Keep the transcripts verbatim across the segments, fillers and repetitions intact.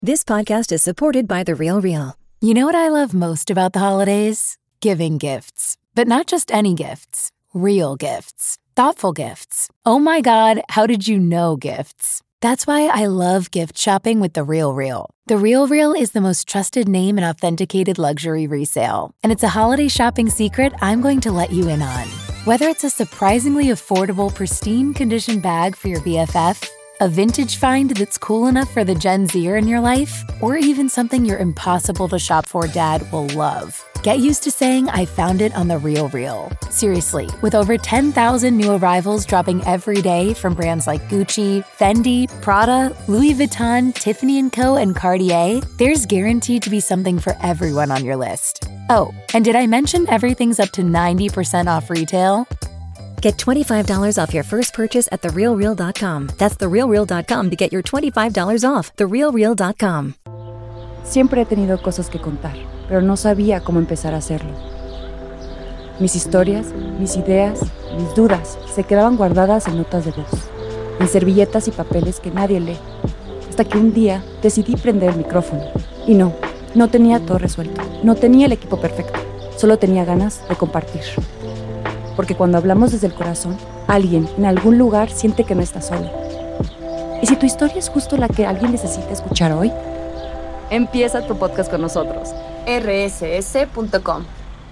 This podcast is supported by The Real Real. You know what I love most about the holidays? Giving gifts. But not just any gifts. Real gifts. Thoughtful gifts. Oh my God, how did you know gifts? That's why I love gift shopping with The Real Real. The Real Real is the most trusted name in authenticated luxury resale. And it's a holiday shopping secret I'm going to let you in on. Whether it's a surprisingly affordable, pristine condition bag for your B F F, a vintage find that's cool enough for the Gen Zer in your life, or even something your impossible to shop for dad will love. Get used to saying I found it on The Real Real. Seriously, with over ten thousand new arrivals dropping every day from brands like Gucci, Fendi, Prada, Louis Vuitton, Tiffany and Co, and Cartier, there's guaranteed to be something for everyone on your list. Oh, and did I mention everything's up to ninety percent off retail? Get twenty-five dollars off your first purchase at the real real dot com. That's the real real dot com to get your twenty-five dollars off. the real real dot com. Siempre he tenido cosas que contar, pero no sabía cómo empezar a hacerlo. Mis historias, mis ideas, mis dudas se quedaban guardadas en notas de voz, en servilletas y papeles que nadie lee. Hasta que un día decidí prender el micrófono. Y no, no tenía todo resuelto. No tenía el equipo perfecto. Solo tenía ganas de compartir. Porque cuando hablamos desde el corazón, alguien en algún lugar siente que no está solo. ¿Y si tu historia es justo la que alguien necesita escuchar hoy? Empieza tu podcast con nosotros. erre ese ese punto com.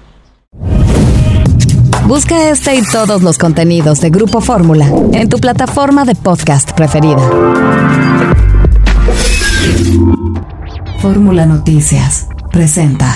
Busca este y todos los contenidos de Grupo Fórmula en tu plataforma de podcast preferida. Fórmula Noticias presenta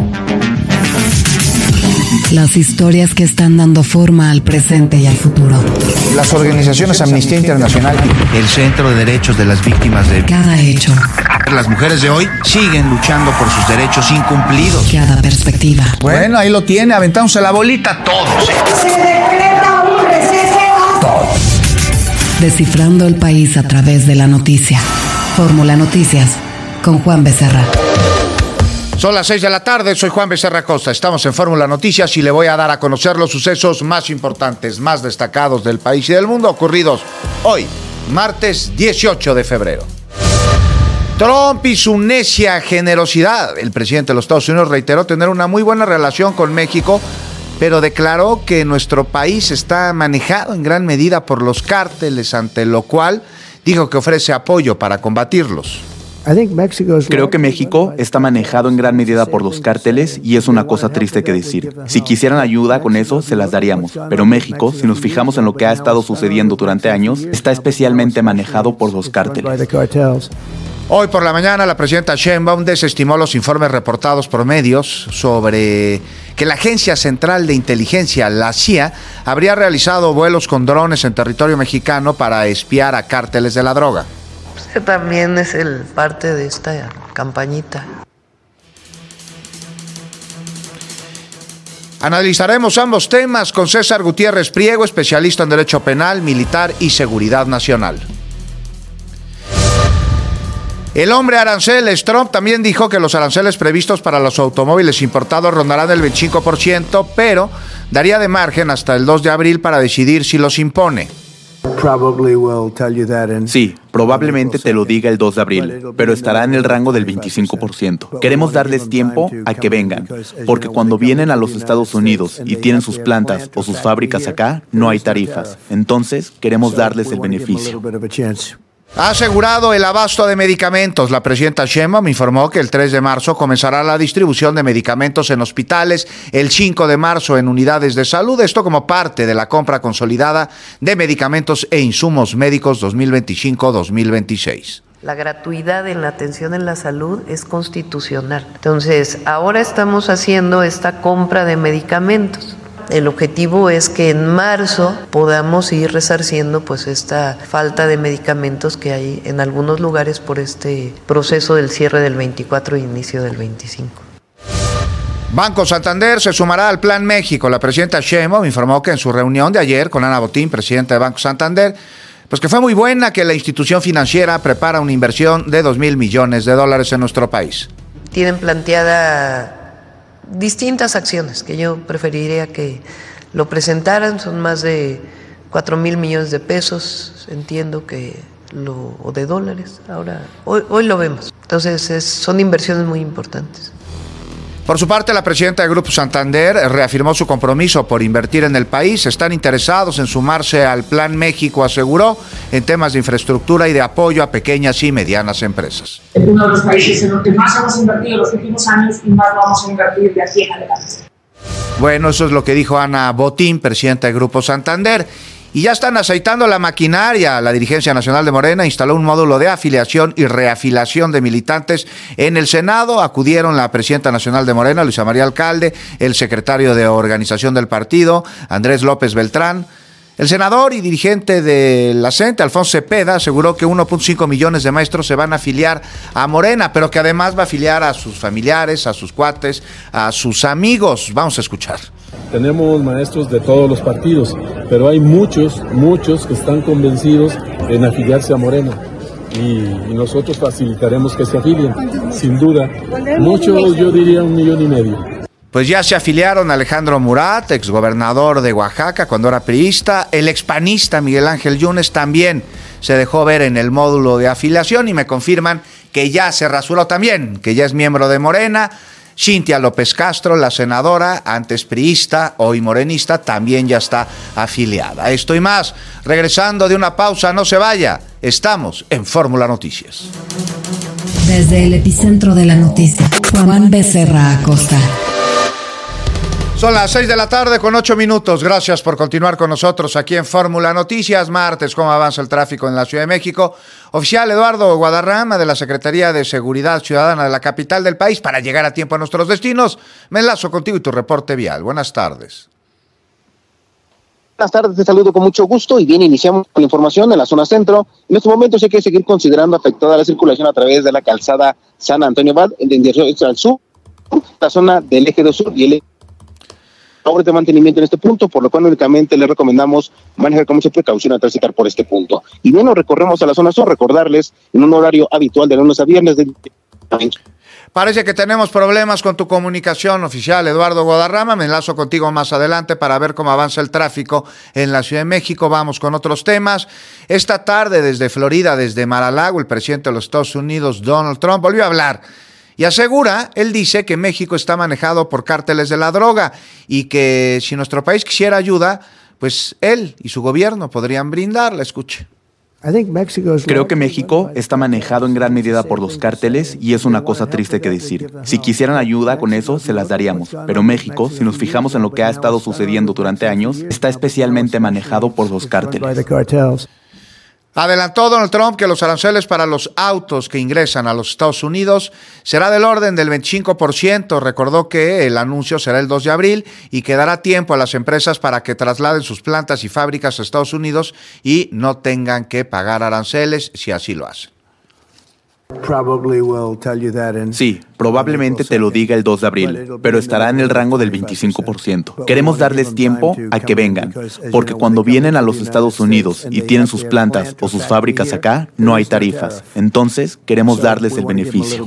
las historias que están dando forma al presente y al futuro. Las organizaciones Amnistía Internacional, el Centro de Derechos de las Víctimas de cada hecho. Las mujeres de hoy siguen luchando por sus derechos incumplidos. Cada perspectiva. Bueno, ahí lo tiene, aventándose la bolita todos. Se decreta un receso. Todos. Descifrando el país a través de la noticia. Fórmula Noticias con Juan Becerra. Son las seis de la tarde, soy Juan Becerra Costa, estamos en Fórmula Noticias y le voy a dar a conocer los sucesos más importantes, más destacados del país y del mundo ocurridos hoy, martes dieciocho de febrero. Trump y su necia generosidad. El presidente de los Estados Unidos reiteró tener una muy buena relación con México, pero declaró que nuestro país está manejado en gran medida por los cárteles, ante lo cual dijo que ofrece apoyo para combatirlos. Creo que México está manejado en gran medida por los cárteles y es una cosa triste que decir. Si quisieran ayuda con eso, se las daríamos. Pero México, si nos fijamos en lo que ha estado sucediendo durante años, está especialmente manejado por los cárteles. Hoy por la mañana, la presidenta Sheinbaum desestimó los informes reportados por medios sobre que la Agencia Central de Inteligencia, la C I A, habría realizado vuelos con drones en territorio mexicano para espiar a cárteles de la droga. Usted también es el parte de esta campañita. Analizaremos ambos temas con César Gutiérrez Priego, especialista en Derecho Penal, Militar y Seguridad Nacional. El hombre aranceles, Trump, también dijo que los aranceles previstos para los automóviles importados rondarán el veinticinco por ciento, pero daría de margen hasta el dos de abril para decidir si los impone. Sí, probablemente te lo diga el dos de abril, pero estará en el rango del veinticinco por ciento. Queremos darles tiempo a que vengan, porque cuando vienen a los Estados Unidos y tienen sus plantas o sus fábricas acá, no hay tarifas. Entonces, queremos darles el beneficio. Ha asegurado el abasto de medicamentos. La presidenta Sheinbaum informó que el tres de marzo comenzará la distribución de medicamentos en hospitales, el cinco de marzo en unidades de salud, esto como parte de la compra consolidada de medicamentos e insumos médicos dos mil veinticinco dos mil veintiséis. La gratuidad en la atención en la salud es constitucional. Entonces, ahora estamos haciendo esta compra de medicamentos. El objetivo es que en marzo podamos ir resarciendo pues esta falta de medicamentos que hay en algunos lugares por este proceso del cierre del veinticuatro e inicio del veinticinco. Banco Santander se sumará al Plan México. La presidenta Sheinbaum informó que en su reunión de ayer con Ana Botín, presidenta de Banco Santander, pues que fue muy buena, que la institución financiera prepara una inversión de dos mil millones de dólares en nuestro país. Tienen planteada distintas acciones que yo preferiría que lo presentaran. Son más de cuatro mil millones de pesos, entiendo que lo, o de dólares. Ahora, hoy, hoy lo vemos. Entonces es, son inversiones muy importantes. Por su parte, la presidenta del Grupo Santander reafirmó su compromiso por invertir en el país. Están interesados en sumarse al Plan México, aseguró, en temas de infraestructura y de apoyo a pequeñas y medianas empresas. Es uno de los países en los que más hemos invertido en los últimos años y más vamos a invertir de aquí en adelante. Bueno, eso es lo que dijo Ana Botín, presidenta del Grupo Santander. Y ya están aceitando la maquinaria. La dirigencia nacional de Morena instaló un módulo de afiliación y reafiliación de militantes en el Senado. Acudieron la presidenta nacional de Morena, Luisa María Alcalde, el secretario de organización del partido, Andrés López Beltrán. El senador y dirigente de la C E N T E, Alfonso Cepeda, aseguró que uno punto cinco millones de maestros se van a afiliar a Morena, pero que además va a afiliar a sus familiares, a sus cuates, a sus amigos. Vamos a escuchar. Tenemos maestros de todos los partidos, pero hay muchos, muchos que están convencidos en afiliarse a Morena. Y, y nosotros facilitaremos que se afilien, sin duda. Muchos, yo diría un millón y medio. Pues ya se afiliaron Alejandro Murat, exgobernador de Oaxaca cuando era priista. El expanista Miguel Ángel Yunes también se dejó ver en el módulo de afiliación y me confirman que ya se rasuró también, que ya es miembro de Morena. Cintia López Castro, la senadora, antes priista, hoy morenista, también ya está afiliada. Esto y más, regresando de una pausa, no se vaya, estamos en Fórmula Noticias. Desde el epicentro de la noticia, Juan Becerra Acosta. Son las seis de la tarde con ocho minutos. Gracias por continuar con nosotros aquí en Fórmula Noticias. Martes, ¿cómo avanza el tráfico en la Ciudad de México? Oficial Eduardo Guadarrama de la Secretaría de Seguridad Ciudadana de la capital del país para llegar a tiempo a nuestros destinos. Me enlazo contigo y tu reporte vial. Buenas tardes. Buenas tardes, te saludo con mucho gusto y bien, iniciamos con la información en la zona centro. En estos momentos hay que seguir considerando afectada la circulación a través de la calzada San Antonio Abad en dirección al sur, la zona del eje dos sur y el obras de mantenimiento en este punto, por lo cual únicamente les recomendamos manejar con mucha precaución al transitar por este punto. Y bien, nos recorremos a la zona sur, recordarles en un horario habitual de lunes a viernes. De... Parece que tenemos problemas con tu comunicación, oficial Eduardo Guadarrama. Me enlazo contigo más adelante para ver cómo avanza el tráfico en la Ciudad de México. Vamos con otros temas. Esta tarde desde Florida, desde Mar-a-Lago, el presidente de los Estados Unidos, Donald Trump, volvió a hablar. Y asegura, él dice que México está manejado por cárteles de la droga y que si nuestro país quisiera ayuda, pues él y su gobierno podrían brindarla. Escuche. Creo que México está manejado en gran medida por los cárteles y es una cosa triste que decir. Si quisieran ayuda con eso, se las daríamos. Pero México, si nos fijamos en lo que ha estado sucediendo durante años, está especialmente manejado por los cárteles. Adelantó Donald Trump que los aranceles para los autos que ingresan a los Estados Unidos será del orden del veinticinco por ciento. Recordó que el anuncio será el dos de abril y que dará tiempo a las empresas para que trasladen sus plantas y fábricas a Estados Unidos y no tengan que pagar aranceles si así lo hacen. Sí, probablemente te lo diga el dos de abril, pero estará en el rango del veinticinco por ciento. Queremos darles tiempo a que vengan, porque cuando vienen a los Estados Unidos y tienen sus plantas o sus fábricas acá, no hay tarifas. Entonces, queremos darles el beneficio.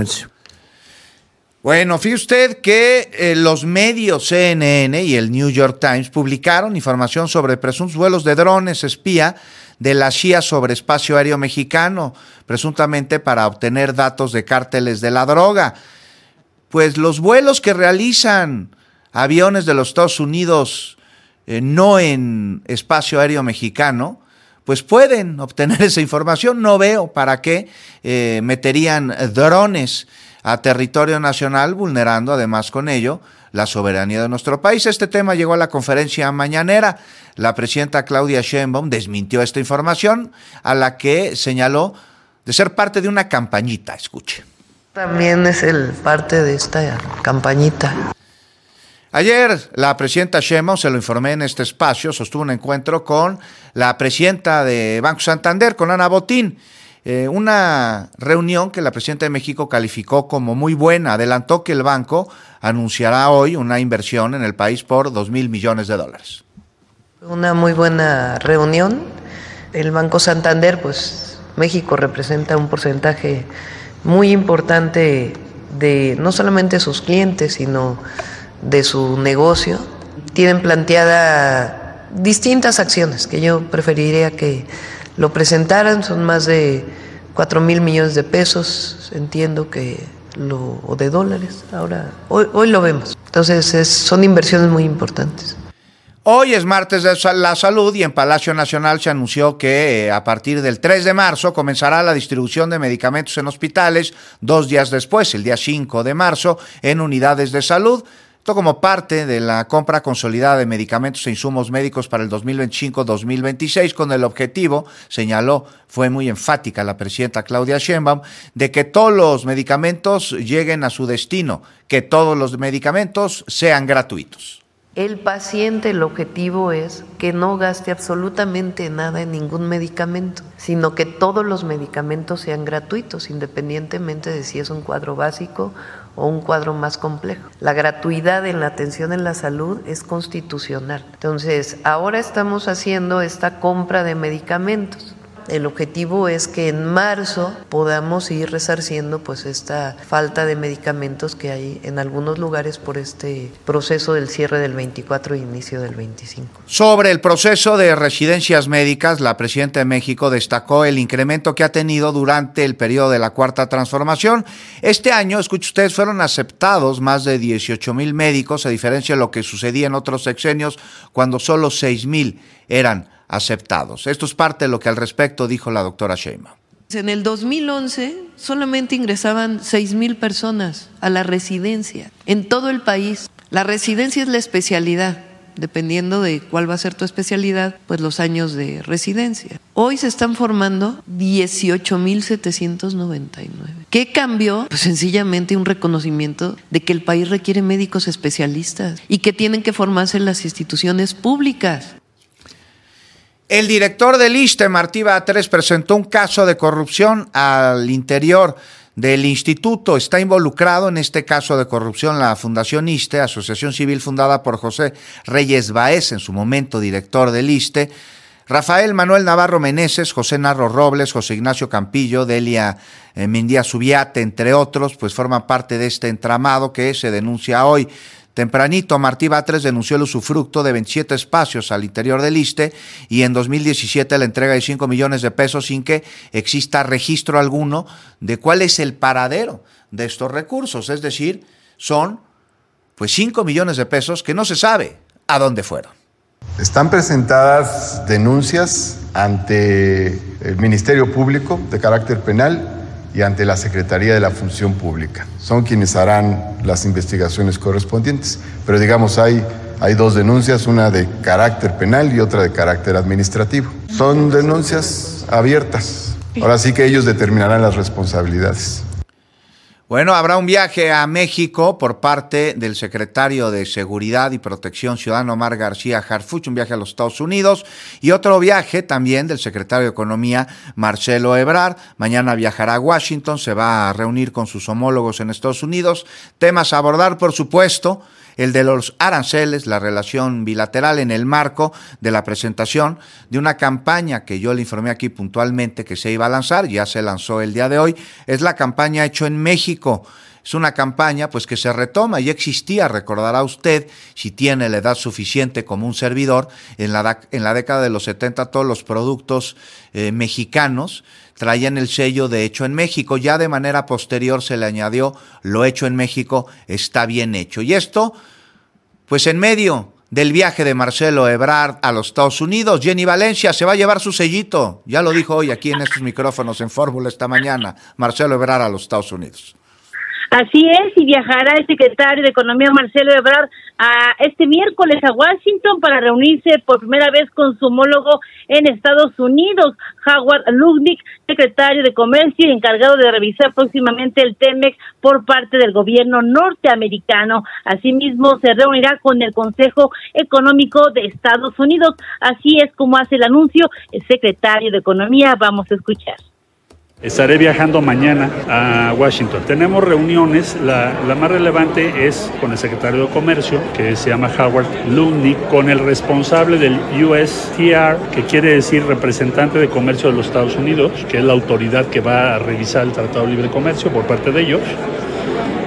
Bueno, fíjese usted que eh, los medios C N N y el New York Times publicaron información sobre presuntos vuelos de drones espía de la C I A sobre espacio aéreo mexicano, presuntamente para obtener datos de cárteles de la droga. Pues los vuelos que realizan aviones de los Estados Unidos eh, no en espacio aéreo mexicano, pues pueden obtener esa información. No veo para qué eh, meterían drones a territorio nacional, vulnerando además con ello la soberanía de nuestro país. Este tema llegó a la conferencia mañanera. La presidenta Claudia Sheinbaum desmintió esta información, a la que señaló de ser parte de una campañita. Escuche. También es el parte de esta campañita. Ayer la presidenta Sheinbaum, se lo informé en este espacio, sostuvo un encuentro con la presidenta de Banco Santander, con Ana Botín. Eh, una reunión que la presidenta de México calificó como muy buena. Adelantó que el banco anunciará hoy una inversión en el país por dos mil millones de dólares. Una muy buena reunión. El Banco Santander, pues México representa un porcentaje muy importante de no solamente sus clientes, sino de su negocio. Tienen planteada distintas acciones que yo preferiría que lo presentaran. Son más de cuatro mil millones de pesos, entiendo que lo, o de dólares, ahora, hoy, hoy lo vemos. Entonces es, son inversiones muy importantes. Hoy es martes de la salud y en Palacio Nacional se anunció que eh, a partir del tres de marzo comenzará la distribución de medicamentos en hospitales, dos días después, el día cinco de marzo, en unidades de salud. Esto como parte de la compra consolidada de medicamentos e insumos médicos para el dos mil veinticinco dos mil veintiséis, con el objetivo, señaló, fue muy enfática la presidenta Claudia Sheinbaum, de que todos los medicamentos lleguen a su destino, que todos los medicamentos sean gratuitos. El paciente, el objetivo es que no gaste absolutamente nada en ningún medicamento, sino que todos los medicamentos sean gratuitos, independientemente de si es un cuadro básico o un cuadro más complejo. La gratuidad en la atención en la salud es constitucional. Entonces, ahora estamos haciendo esta compra de medicamentos. El objetivo es que en marzo podamos ir resarciendo pues esta falta de medicamentos que hay en algunos lugares por este proceso del cierre del veinticuatro e inicio del veinticinco. Sobre el proceso de residencias médicas, la presidenta de México destacó el incremento que ha tenido durante el periodo de la Cuarta Transformación. Este año, escuchen ustedes, fueron aceptados más de dieciocho mil médicos, a diferencia de lo que sucedía en otros sexenios, cuando solo seis mil eran aceptados. Esto es parte de lo que al respecto dijo la doctora Sheinbaum. En el dos mil once solamente ingresaban seis mil personas a la residencia en todo el país. La residencia es la especialidad. Dependiendo de cuál va a ser tu especialidad, pues los años de residencia. Hoy se están formando dieciocho mil setecientos noventa y nueve. ¿Qué cambió? Pues sencillamente un reconocimiento de que el país requiere médicos especialistas y que tienen que formarse en las instituciones públicas. El director del ISSSTE, Martí Batres, presentó un caso de corrupción al interior del instituto. Está involucrado en este caso de corrupción la Fundación ISSSTE, asociación civil fundada por José Reyes Baez, en su momento director del ISSSTE, Rafael Manuel Navarro Meneses, José Narro Robles, José Ignacio Campillo, Delia eh, Mendía Subiate, entre otros, pues forman parte de este entramado que se denuncia hoy. Tempranito, Martí Batres denunció el usufructo de veintisiete espacios al interior del ISSSTE y en dos mil diecisiete la entrega de cinco millones de pesos sin que exista registro alguno de cuál es el paradero de estos recursos. Es decir, son pues cinco millones de pesos que no se sabe a dónde fueron. Están presentadas denuncias ante el Ministerio Público de carácter penal y ante la Secretaría de la Función Pública. Son quienes harán las investigaciones correspondientes. Pero digamos, hay, hay dos denuncias, una de carácter penal y otra de carácter administrativo. Son denuncias abiertas. Ahora sí que ellos determinarán las responsabilidades. Bueno, habrá un viaje a México por parte del secretario de Seguridad y Protección Ciudadana, Omar García Harfuch, un viaje a los Estados Unidos, y otro viaje también del secretario de Economía, Marcelo Ebrard. Mañana viajará a Washington, se va a reunir con sus homólogos en Estados Unidos. Temas a abordar, por supuesto, el de los aranceles, la relación bilateral en el marco de la presentación de una campaña que yo le informé aquí puntualmente que se iba a lanzar, ya se lanzó el día de hoy, es la campaña Hecho en México. Es una campaña pues que se retoma, ya existía, recordará usted, si tiene la edad suficiente como un servidor, en la, en la década de los setenta todos los productos eh, mexicanos traían el sello de Hecho en México. Ya de manera posterior se le añadió lo hecho en México está bien hecho. Y esto, pues en medio del viaje de Marcelo Ebrard a los Estados Unidos, Jenny Valencia se va a llevar su sellito. Ya lo dijo hoy aquí en estos micrófonos en Fórmula esta mañana, Marcelo Ebrard a los Estados Unidos. Así es, y viajará el secretario de Economía, Marcelo Ebrard, a este miércoles a Washington para reunirse por primera vez con su homólogo en Estados Unidos, Howard Lutnick, secretario de Comercio y encargado de revisar próximamente el T-MEC por parte del gobierno norteamericano. Asimismo, se reunirá con el Consejo Económico de Estados Unidos. Así es como hace el anuncio el secretario de Economía. Vamos a escuchar. Estaré viajando mañana a Washington. Tenemos reuniones, la, la más relevante es con el secretario de Comercio, que se llama Howard Lutnick, con el responsable del U S T R, que quiere decir representante de comercio de los Estados Unidos, que es la autoridad que va a revisar el Tratado de Libre Comercio por parte de ellos.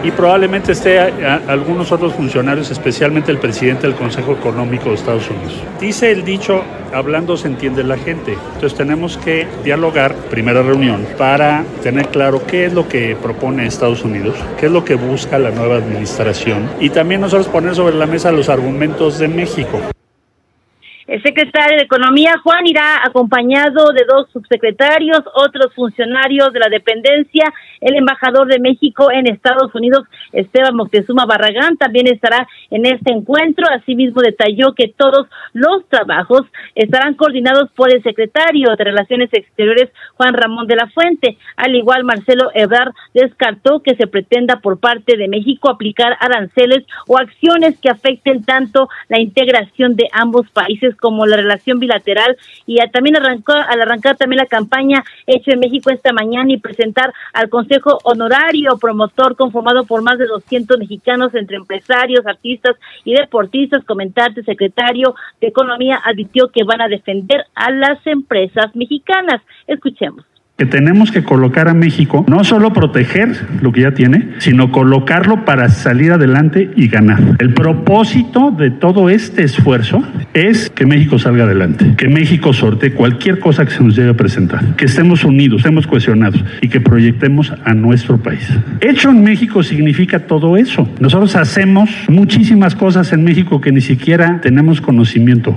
y probablemente esté a, a algunos otros funcionarios, especialmente el presidente del Consejo Económico de Estados Unidos. Dice el dicho, hablando se entiende la gente. Entonces tenemos que dialogar, primera reunión, para tener claro qué es lo que propone Estados Unidos, qué es lo que busca la nueva administración y también nosotros poner sobre la mesa los argumentos de México. El secretario de Economía, Juan, irá acompañado de dos subsecretarios, otros funcionarios de la dependencia. El embajador de México en Estados Unidos, Esteban Moctezuma Barragán, también estará en este encuentro. Asimismo, detalló que todos los trabajos estarán coordinados por el secretario de Relaciones Exteriores, Juan Ramón de la Fuente. Al igual, Marcelo Ebrard descartó que se pretenda por parte de México aplicar aranceles o acciones que afecten tanto la integración de ambos países como la relación bilateral. Y también arrancó, al arrancar también la campaña Hecho en México esta mañana y presentar al Consejo Honorario Promotor conformado por más de doscientos mexicanos entre empresarios, artistas y deportistas, comentar el secretario de Economía advirtió que van a defender a las empresas mexicanas. Escuchemos. Que tenemos que colocar a México, no solo proteger lo que ya tiene, sino colocarlo para salir adelante y ganar. El propósito de todo este esfuerzo es que México salga adelante, que México sortee cualquier cosa que se nos llegue a presentar, que estemos unidos, estemos cohesionados y que proyectemos a nuestro país. Hecho en México significa todo eso. Nosotros hacemos muchísimas cosas en México que ni siquiera tenemos conocimiento.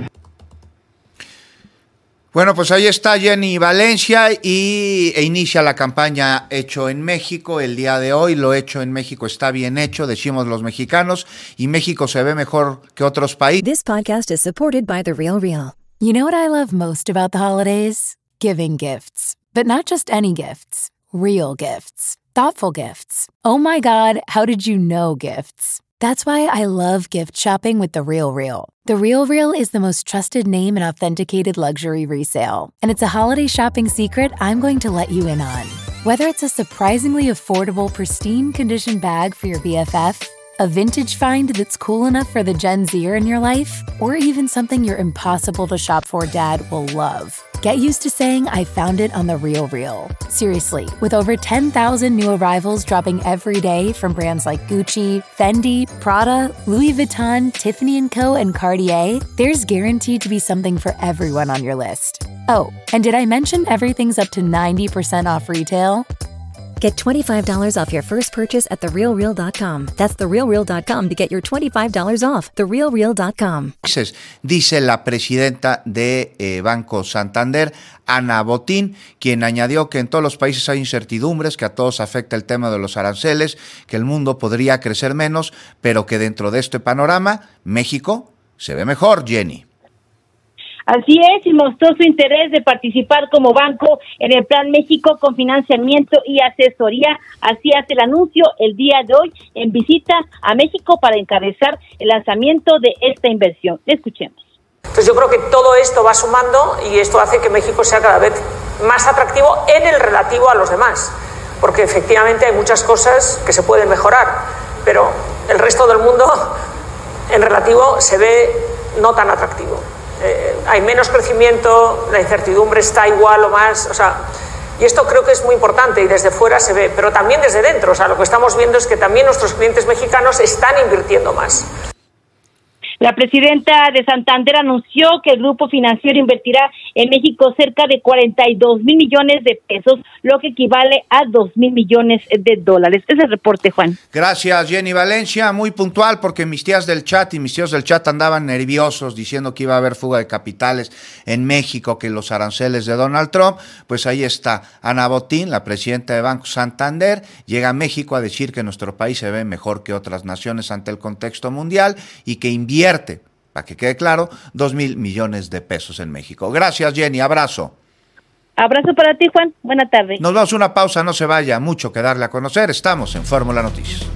Bueno, pues ahí está Jenny Valencia y e inicia la campaña Hecho en México el día de hoy. Lo hecho en México está bien hecho, decimos los mexicanos, y México se ve mejor que otros países. This podcast is supported by The Real Real. You know what I love most about the holidays? Giving gifts. But not just any gifts. Real gifts. Thoughtful gifts. Oh my God, how did you know gifts? That's why I love gift shopping with The Real Real. The Real Real is the most trusted name in authenticated luxury resale. And it's a holiday shopping secret I'm going to let you in on. Whether it's a surprisingly affordable, pristine condition bag for your B F F, a vintage find that's cool enough for the Gen Zer in your life, or even something your impossible to shop for dad will love. Get used to saying I found it on The Real Real. Seriously, with over ten thousand new arrivals dropping every day from brands like Gucci, Fendi, Prada, Louis Vuitton, Tiffany and Co, and Cartier, there's guaranteed to be something for everyone on your list. Oh, and did I mention everything's up to ninety percent off retail? Get twenty-five dollars off your first purchase at the real real dot com. That's the real real dot com to get your twenty-five dollars off. the real real dot com. Dice la presidenta de eh, Banco Santander, Ana Botín, quien añadió que en todos los países hay incertidumbres, que a todos afecta el tema de los aranceles, que el mundo podría crecer menos, pero que dentro de este panorama, México se ve mejor, Jenny. Así es, y mostró su interés de participar como banco en el Plan México con financiamiento y asesoría. Así hace el anuncio el día de hoy en visita a México para encabezar el lanzamiento de esta inversión. Escuchemos. Entonces yo creo que todo esto va sumando y esto hace que México sea cada vez más atractivo en el relativo a los demás, porque efectivamente hay muchas cosas que se pueden mejorar, pero el resto del mundo en relativo se ve no tan atractivo. Eh, hay menos crecimiento, la incertidumbre está igual o más, o sea, y esto creo que es muy importante y desde fuera se ve, pero también desde dentro, o sea, lo que estamos viendo es que también nuestros clientes mexicanos están invirtiendo más. La presidenta de Santander anunció que el grupo financiero invertirá en México cerca de cuarenta y dos mil millones de pesos, lo que equivale a dos mil millones de dólares. Ese es el reporte, Juan. Gracias, Jenny Valencia. Muy puntual, porque mis tías del chat y mis tíos del chat andaban nerviosos diciendo que iba a haber fuga de capitales en México, que los aranceles de Donald Trump. Pues ahí está Ana Botín, la presidenta de Banco Santander, llega a México a decir que nuestro país se ve mejor que otras naciones ante el contexto mundial y que invierte, para que quede claro, dos mil millones de pesos en México. Gracias, Jenny. Abrazo. Abrazo para ti, Juan. Buena tarde. Nos vamos a una pausa, no se vaya. Mucho que darle a conocer. Estamos en Fórmula Noticias.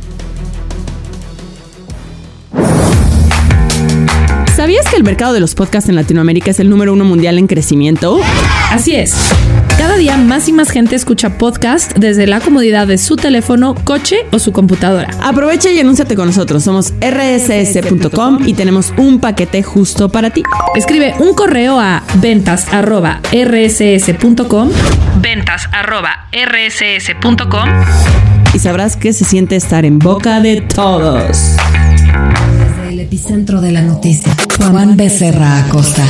¿Sabías que el mercado de los podcasts en Latinoamérica es el número uno mundial en crecimiento? Así es. Cada día más y más gente escucha podcast desde la comodidad de su teléfono, coche o su computadora. Aprovecha y anúnciate con nosotros. Somos erre ese ese punto com y tenemos un paquete justo para ti. Escribe un correo a ventas arroba erre ese ese punto com ventas arroba erre ese ese punto com y sabrás qué se siente estar en boca de todos. Desde el epicentro de la noticia, Juan Becerra Acosta.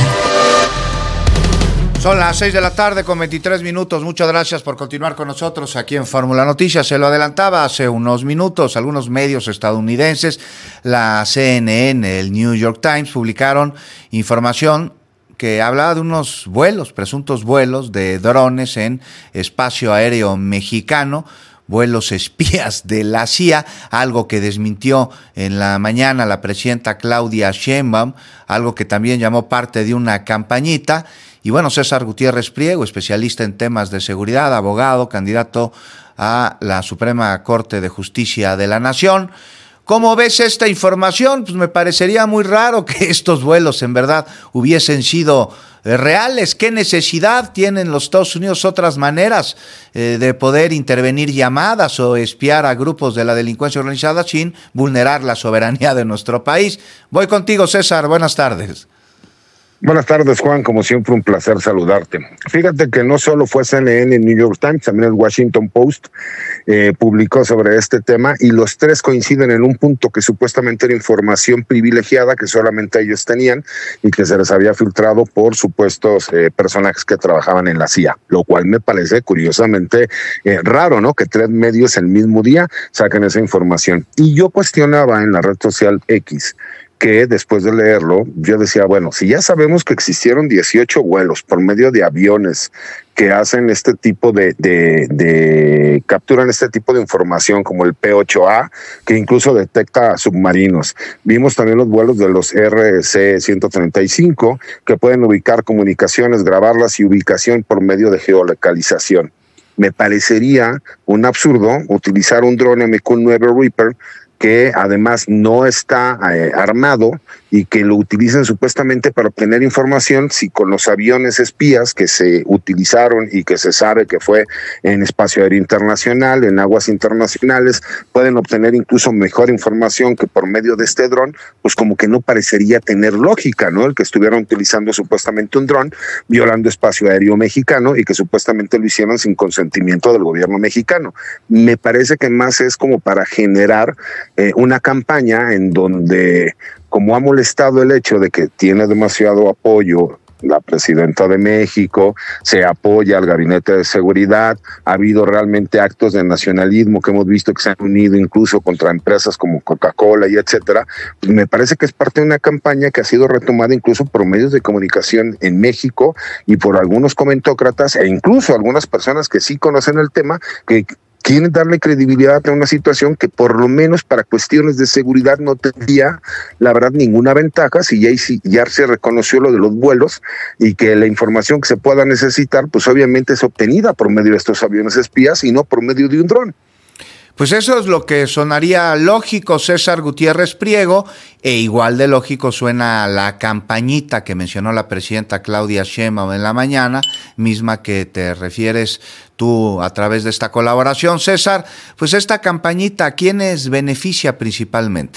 Son las seis de la tarde con veintitrés minutos. Muchas gracias por continuar con nosotros aquí en Fórmula Noticias. Se lo adelantaba hace unos minutos. Algunos medios estadounidenses, la C N N, el New York Times, publicaron información que hablaba de unos vuelos, presuntos vuelos de drones en espacio aéreo mexicano, vuelos espías de la C I A, algo que desmintió en la mañana la presidenta Claudia Sheinbaum, algo que también llamó parte de una campañita. Y bueno, César Gutiérrez Priego, especialista en temas de seguridad, abogado, candidato a la Suprema Corte de Justicia de la Nación. ¿Cómo ves esta información? Pues me parecería muy raro que estos vuelos en verdad hubiesen sido eh, reales. ¿Qué necesidad tienen los Estados Unidos otras maneras eh, de poder intervenir llamadas o espiar a grupos de la delincuencia organizada sin vulnerar la soberanía de nuestro país? Voy contigo, César. Buenas tardes. Buenas tardes, Juan. Como siempre, un placer saludarte. Fíjate que no solo fue C N N y New York Times, también el Washington Post eh, publicó sobre este tema y los tres coinciden en un punto que supuestamente era información privilegiada que solamente ellos tenían y que se les había filtrado por supuestos eh, personajes que trabajaban en la C I A, lo cual me parece curiosamente eh, raro, ¿no? Que tres medios el mismo día saquen esa información. Y yo cuestionaba en la red social X que después de leerlo, yo decía, bueno, si ya sabemos que existieron dieciocho vuelos por medio de aviones que hacen este tipo de, de, de, capturan este tipo de información como el P ocho A, que incluso detecta submarinos. Vimos también los vuelos de los R C ciento treinta y cinco, que pueden ubicar comunicaciones, grabarlas y ubicación por medio de geolocalización. Me parecería un absurdo utilizar un dron M Q nueve Reaper que además no está eh, armado y que lo utilizan supuestamente para obtener información, si con los aviones espías que se utilizaron y que se sabe que fue en espacio aéreo internacional, en aguas internacionales, pueden obtener incluso mejor información que por medio de este dron, pues como que no parecería tener lógica, ¿no? El que estuvieran utilizando supuestamente un dron, violando espacio aéreo mexicano y que supuestamente lo hicieron sin consentimiento del gobierno mexicano. Me parece que más es como para generar eh, una campaña en donde, como ha molestado el hecho de que tiene demasiado apoyo la presidenta de México, se apoya al gabinete de seguridad, ha habido realmente actos de nacionalismo que hemos visto que se han unido incluso contra empresas como Coca-Cola y etcétera, pues me parece que es parte de una campaña que ha sido retomada incluso por medios de comunicación en México y por algunos comentócratas e incluso algunas personas que sí conocen el tema, que quieren darle credibilidad a una situación que por lo menos para cuestiones de seguridad no tendría, la verdad, ninguna ventaja si ya, ya se reconoció lo de los vuelos y que la información que se pueda necesitar, pues obviamente es obtenida por medio de estos aviones espías y no por medio de un dron. Pues eso es lo que sonaría lógico, César Gutiérrez Priego, e igual de lógico suena la campañita que mencionó la presidenta Claudia Sheinbaum en la mañana, misma que te refieres tú a través de esta colaboración, César. Pues esta campañita, ¿a quiénes beneficia principalmente?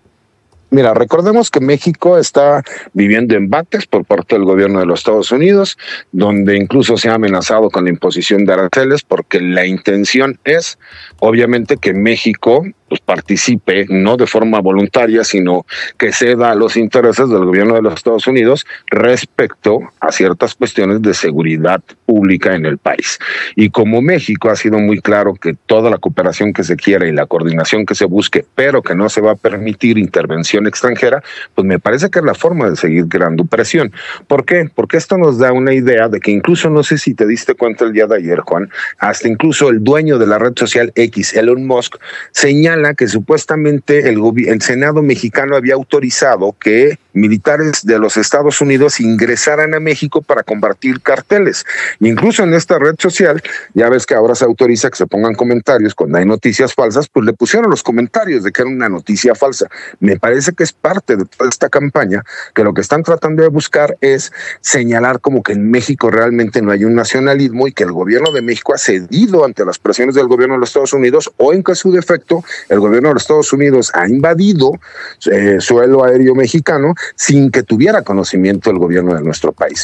Mira, recordemos que México está viviendo embates por parte del gobierno de los Estados Unidos, donde incluso se ha amenazado con la imposición de aranceles, porque la intención es, obviamente, que México pues participe, no de forma voluntaria, sino que ceda a los intereses del gobierno de los Estados Unidos respecto a ciertas cuestiones de seguridad pública en el país. Y como México ha sido muy claro que toda la cooperación que se quiera y la coordinación que se busque, pero que no se va a permitir intervención extranjera, pues me parece que es la forma de seguir creando presión. ¿Por qué? Porque esto nos da una idea de que incluso, no sé si te diste cuenta el día de ayer, Juan, hasta incluso el dueño de la red social X, Elon Musk, señala que supuestamente el, el Senado mexicano había autorizado que militares de los Estados Unidos ingresaran a México para combatir carteles. Incluso en esta red social, ya ves que ahora se autoriza que se pongan comentarios cuando hay noticias falsas, pues le pusieron los comentarios de que era una noticia falsa. Me parece que es parte de toda esta campaña, que lo que están tratando de buscar es señalar como que en México realmente no hay un nacionalismo y que el gobierno de México ha cedido ante las presiones del gobierno de los Estados Unidos, o en caso de efecto, el gobierno de los Estados Unidos ha invadido eh, suelo aéreo mexicano sin que tuviera conocimiento el gobierno de nuestro país.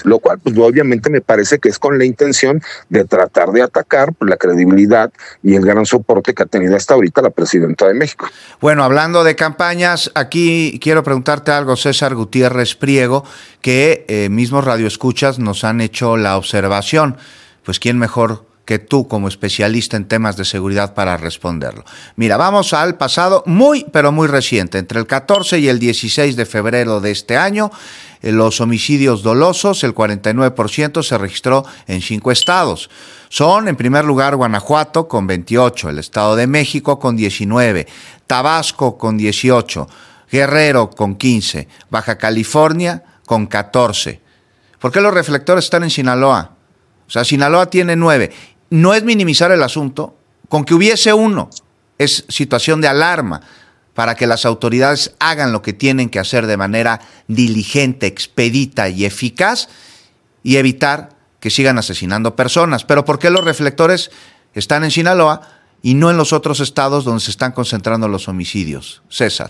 lo cual pues obviamente me parece que es con la intención de tratar de atacar pues, la credibilidad y el gran soporte que ha tenido hasta ahorita la presidenta de México. Bueno, hablando de campañas, aquí quiero preguntarte algo, César Gutiérrez Priego, que eh, mismos radioescuchas nos han hecho la observación, pues quién mejor que tú como especialista en temas de seguridad para responderlo. Mira, vamos al pasado muy, pero muy reciente, entre el catorce y el dieciséis de febrero de este año, eh, los homicidios dolosos, el cuarenta y nueve por ciento se registró en cinco estados. Son, en primer lugar, Guanajuato con veintiocho, el Estado de México con diecinueve, Tabasco con dieciocho, Guerrero con quince, Baja California con catorce. ¿Por qué los reflectores están en Sinaloa? O sea, Sinaloa tiene nueve. No es minimizar el asunto, con que hubiese uno, es situación de alarma para que las autoridades hagan lo que tienen que hacer de manera diligente, expedita y eficaz y evitar que sigan asesinando personas. Pero ¿por qué los reflectores están en Sinaloa y no en los otros estados donde se están concentrando los homicidios? César.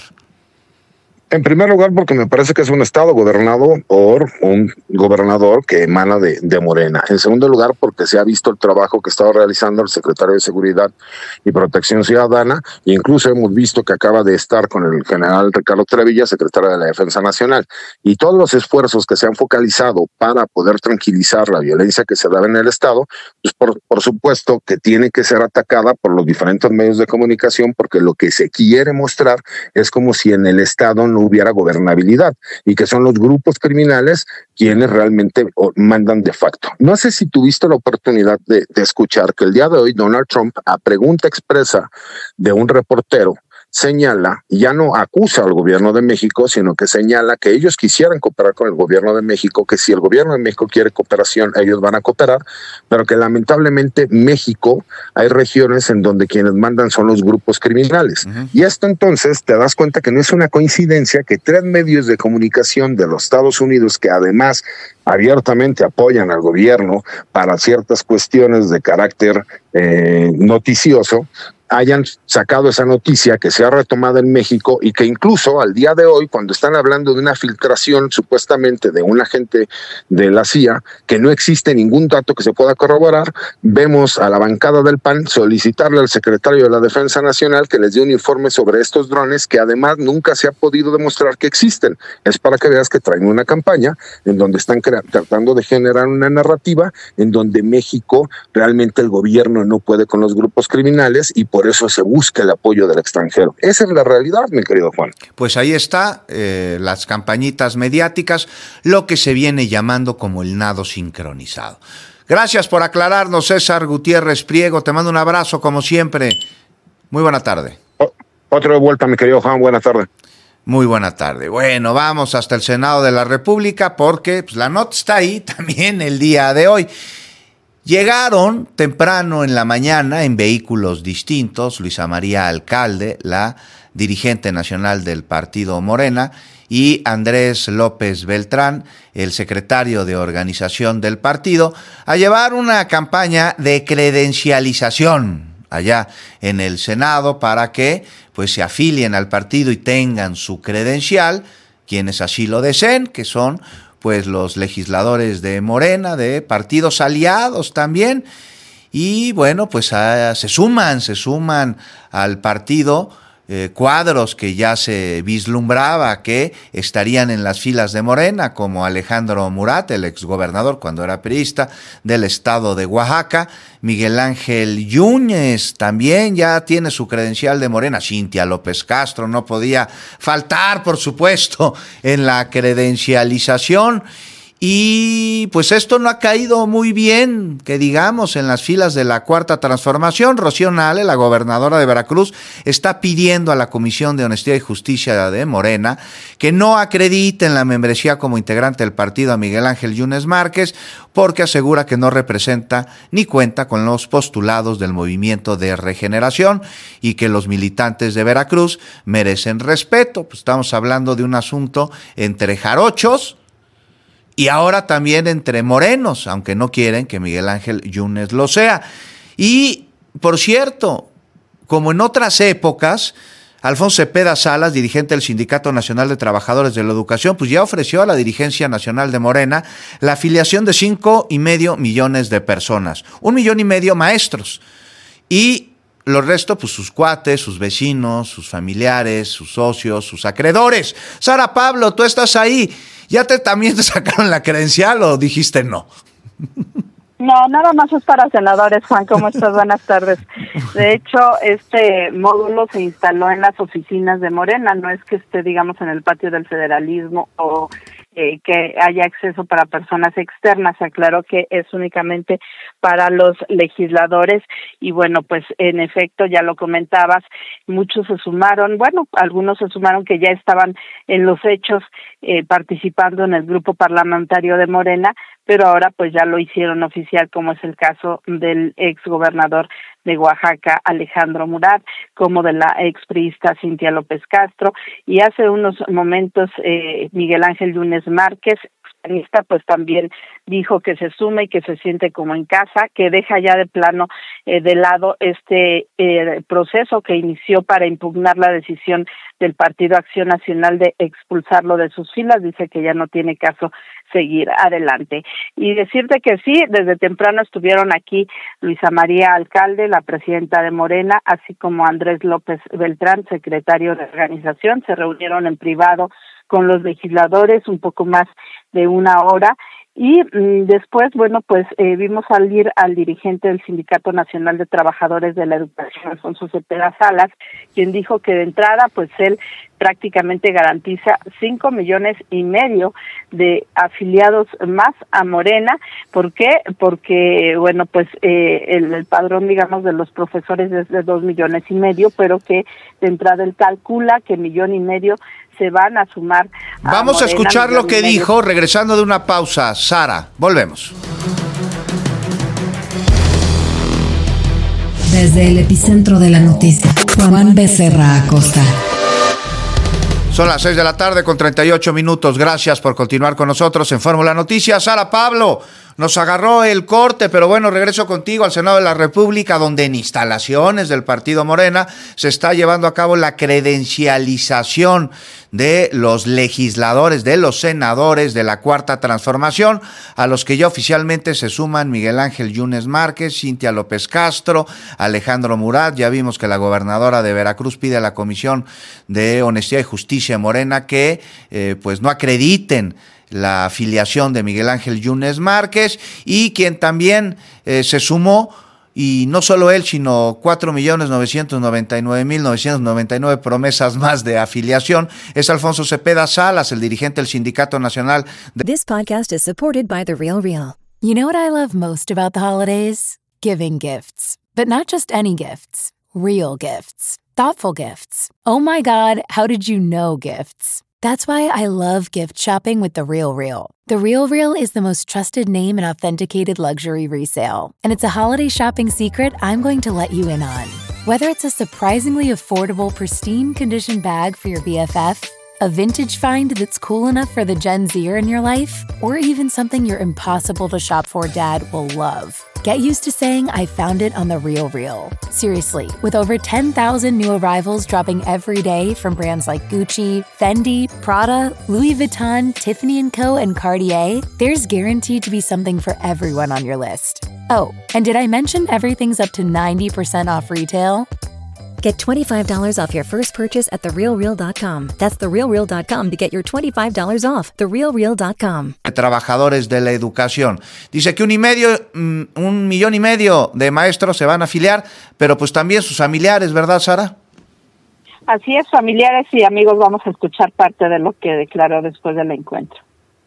En primer lugar, porque me parece que es un estado gobernado por un gobernador que emana de, de Morena. En segundo lugar, porque se ha visto el trabajo que estaba realizando el secretario de Seguridad y Protección Ciudadana, e incluso hemos visto que acaba de estar con el general Ricardo Trevilla, secretario de la Defensa Nacional, y todos los esfuerzos que se han focalizado para poder tranquilizar la violencia que se da en el estado, pues por, por supuesto que tiene que ser atacada por los diferentes medios de comunicación, porque lo que se quiere mostrar es como si en el estado no hubiera gobernabilidad y que son los grupos criminales quienes realmente mandan de facto. No sé si tuviste la oportunidad de, de escuchar que el día de hoy Donald Trump, a pregunta expresa de un reportero, señala, ya no acusa al gobierno de México, sino que señala que ellos quisieran cooperar con el gobierno de México, que si el gobierno de México quiere cooperación, ellos van a cooperar, pero que lamentablemente México, hay regiones en donde quienes mandan son los grupos criminales. Uh-huh. Y esto entonces te das cuenta que no es una coincidencia que tres medios de comunicación de los Estados Unidos, que además abiertamente apoyan al gobierno para ciertas cuestiones de carácter eh, noticioso, hayan sacado esa noticia que se ha retomado en México y que incluso al día de hoy, cuando están hablando de una filtración supuestamente de un agente de la C I A, que no existe ningún dato que se pueda corroborar, vemos a la bancada del P A N solicitarle al secretario de la Defensa Nacional que les dé un informe sobre estos drones que además nunca se ha podido demostrar que existen. Es para que veas que traen una campaña en donde están crea- tratando de generar una narrativa en donde México, realmente el gobierno no puede con los grupos criminales y por eso se busca el apoyo del extranjero. Esa es la realidad, mi querido Juan. Pues ahí está, eh, las campañitas mediáticas, lo que se viene llamando como el nado sincronizado. Gracias por aclararnos, César Gutiérrez Priego. Te mando un abrazo, como siempre. Muy buena tarde. O- otro de vuelta, mi querido Juan. Buena tarde. Muy buena tarde. Bueno, vamos hasta el Senado de la República porque pues, la nota está ahí también el día de hoy. Llegaron temprano en la mañana en vehículos distintos Luisa María Alcalde, la dirigente nacional del partido Morena, y Andrés López Beltrán, el secretario de organización del partido, a llevar una campaña de credencialización allá en el Senado para que pues se afilien al partido y tengan su credencial, quienes así lo deseen, que son pues los legisladores de Morena, de partidos aliados también, y bueno, pues a, se suman, se suman al partido eh, cuadros que ya se vislumbraba que estarían en las filas de Morena, como Alejandro Murat, el exgobernador cuando era priista del estado de Oaxaca, Miguel Ángel Yúñez también ya tiene su credencial de Morena, Cintia López Castro no podía faltar, por supuesto, en la credencialización. Y pues esto no ha caído muy bien, que digamos, en las filas de la Cuarta Transformación. Rocío Nale, la gobernadora de Veracruz, está pidiendo a la Comisión de Honestidad y Justicia de Morena que no acrediten la membresía como integrante del partido a Miguel Ángel Yunes Márquez, porque asegura que no representa ni cuenta con los postulados del Movimiento de Regeneración y que los militantes de Veracruz merecen respeto. Pues estamos hablando de un asunto entre jarochos y ahora también entre morenos, aunque no quieren que Miguel Ángel Yunes lo sea. Y, por cierto, como en otras épocas, Alfonso Cepeda Salas, dirigente del Sindicato Nacional de Trabajadores de la Educación, pues ya ofreció a la dirigencia nacional de Morena la afiliación de cinco y medio millones de personas, un millón y medio maestros, y los restos, pues sus cuates, sus vecinos, sus familiares, sus socios, sus acreedores. Sara Pablo, tú estás ahí. ¿Ya te también te sacaron la credencial o dijiste no? No, nada más es para senadores, Juan. ¿Cómo estás? Buenas tardes. De hecho, este módulo se instaló en las oficinas de Morena. No es que esté, digamos, en el patio del federalismo o Eh, que haya acceso para personas externas. Se aclaró que es únicamente para los legisladores y bueno, pues en efecto, ya lo comentabas, muchos se sumaron, bueno, algunos se sumaron que ya estaban en los hechos eh, participando en el grupo parlamentario de Morena, pero ahora pues ya lo hicieron oficial, como es el caso del ex gobernador de Oaxaca, Alejandro Murat, como de la expriista Cintia López Castro, y hace unos momentos eh, Miguel Ángel Yunes Márquez, expanista, pues también dijo que se sume y que se siente como en casa, que deja ya de plano eh, de lado este eh, proceso que inició para impugnar la decisión del Partido Acción Nacional de expulsarlo de sus filas. Dice que ya no tiene caso seguir adelante. Y decirte que sí, desde temprano estuvieron aquí Luisa María Alcalde, la presidenta de Morena, así como Andrés López Beltrán, secretario de organización. Se reunieron en privado con los legisladores un poco más de una hora. Y mmm, después, bueno, pues eh, vimos salir al dirigente del Sindicato Nacional de Trabajadores de la Educación, Alfonso Cepeda Salas, quien dijo que de entrada, pues él prácticamente garantiza cinco millones y medio de afiliados más a Morena. ¿Por qué? Porque, bueno, pues eh, el, el padrón, digamos, de los profesores es de dos millones y medio, pero que de entrada él calcula que millón y medio se van a sumar a Vamos Morena, a escuchar lo que medio. dijo, regresando de una pausa. Sara, volvemos. Desde el epicentro de la noticia, Juan Becerra Acosta. Son las seis de la tarde con treinta y ocho minutos. Gracias por continuar con nosotros en Fórmula Noticias. Sara Pablo, nos agarró el corte, pero bueno, regreso contigo al Senado de la República, donde en instalaciones del Partido Morena se está llevando a cabo la credencialización de los legisladores, de los senadores de la Cuarta Transformación, a los que ya oficialmente se suman Miguel Ángel Yunes Márquez, Cintia López Castro, Alejandro Murat. Ya vimos que la gobernadora de Veracruz pide a la Comisión de Honestidad y Justicia Morena que eh, pues no acrediten la afiliación de Miguel Ángel Yunes Márquez, y quien también eh, se sumó, y no solo él, sino cuatro millones novecientos noventa y nueve mil novecientos noventa y nueve promesas más de afiliación, es Alfonso Cepeda Salas, el dirigente del Sindicato Nacional de... This podcast is supported by The Real Real. You know what I love most about the holidays? Giving gifts. But not just any gifts. Real gifts. Thoughtful gifts. Oh my God, how did you know gifts? That's why I love gift shopping with The Real Real. The Real Real is the most trusted name in authenticated luxury resale. And it's a holiday shopping secret I'm going to let you in on. Whether it's a surprisingly affordable, pristine condition bag for your B F F, a vintage find that's cool enough for the Gen Zer in your life, or even something your impossible to shop for dad will love. Get used to saying I found it on The Real Real. Seriously, with over ten thousand new arrivals dropping every day from brands like Gucci, Fendi, Prada, Louis Vuitton, Tiffany and Co, and Cartier, there's guaranteed to be something for everyone on your list. Oh, and did I mention everything's up to ninety percent off retail? Get twenty-five dollars off your first purchase at the real real dot com. That's the real real dot com to get your twenty-five dollars off. the real real dot com. Trabajadores de la educación. Dice que un y medio, un millón y medio de maestros se van a afiliar, pero pues también sus familiares, ¿verdad, Sara? Así es, familiares y amigos. Vamos a escuchar parte de lo que declaró después del encuentro.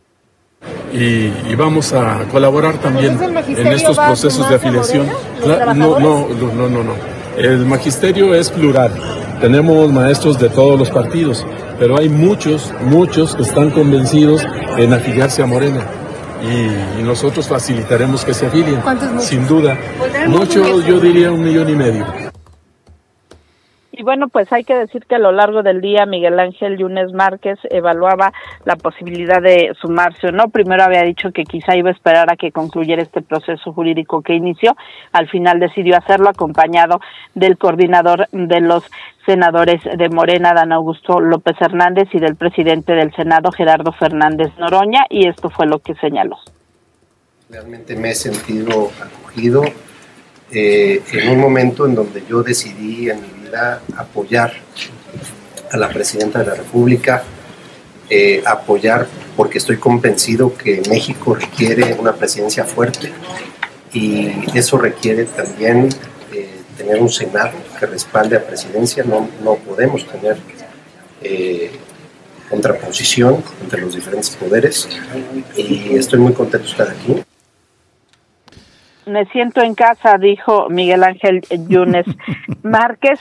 Y, y vamos a colaborar también en estos procesos de afiliación. Claro, no, no, no, no, no. El magisterio es plural. Tenemos maestros de todos los partidos, pero hay muchos, muchos que están convencidos en afiliarse a Morena. Y, y nosotros facilitaremos que se afilien. ¿Cuántos muchos? Sin duda. Mucho, yo diría un millón y medio. Y bueno, pues hay que decir que a lo largo del día Miguel Ángel Yunes Márquez evaluaba la posibilidad de sumarse o no. Primero había dicho que quizá iba a esperar a que concluyera este proceso jurídico que inició. Al final decidió hacerlo acompañado del coordinador de los senadores de Morena, Dan Augusto López Hernández, y del presidente del Senado, Gerardo Fernández Noroña, y esto fue lo que señaló. Realmente me he sentido acogido eh, en un momento en donde yo decidí en mi vida apoyar a la presidenta de la República, eh, apoyar porque estoy convencido que México requiere una presidencia fuerte y eso requiere también eh, tener un Senado que respalde a presidencia. No, no podemos tener eh, contraposición entre los diferentes poderes y estoy muy contento de estar aquí. Me siento en casa, dijo Miguel Ángel Yunes Márquez.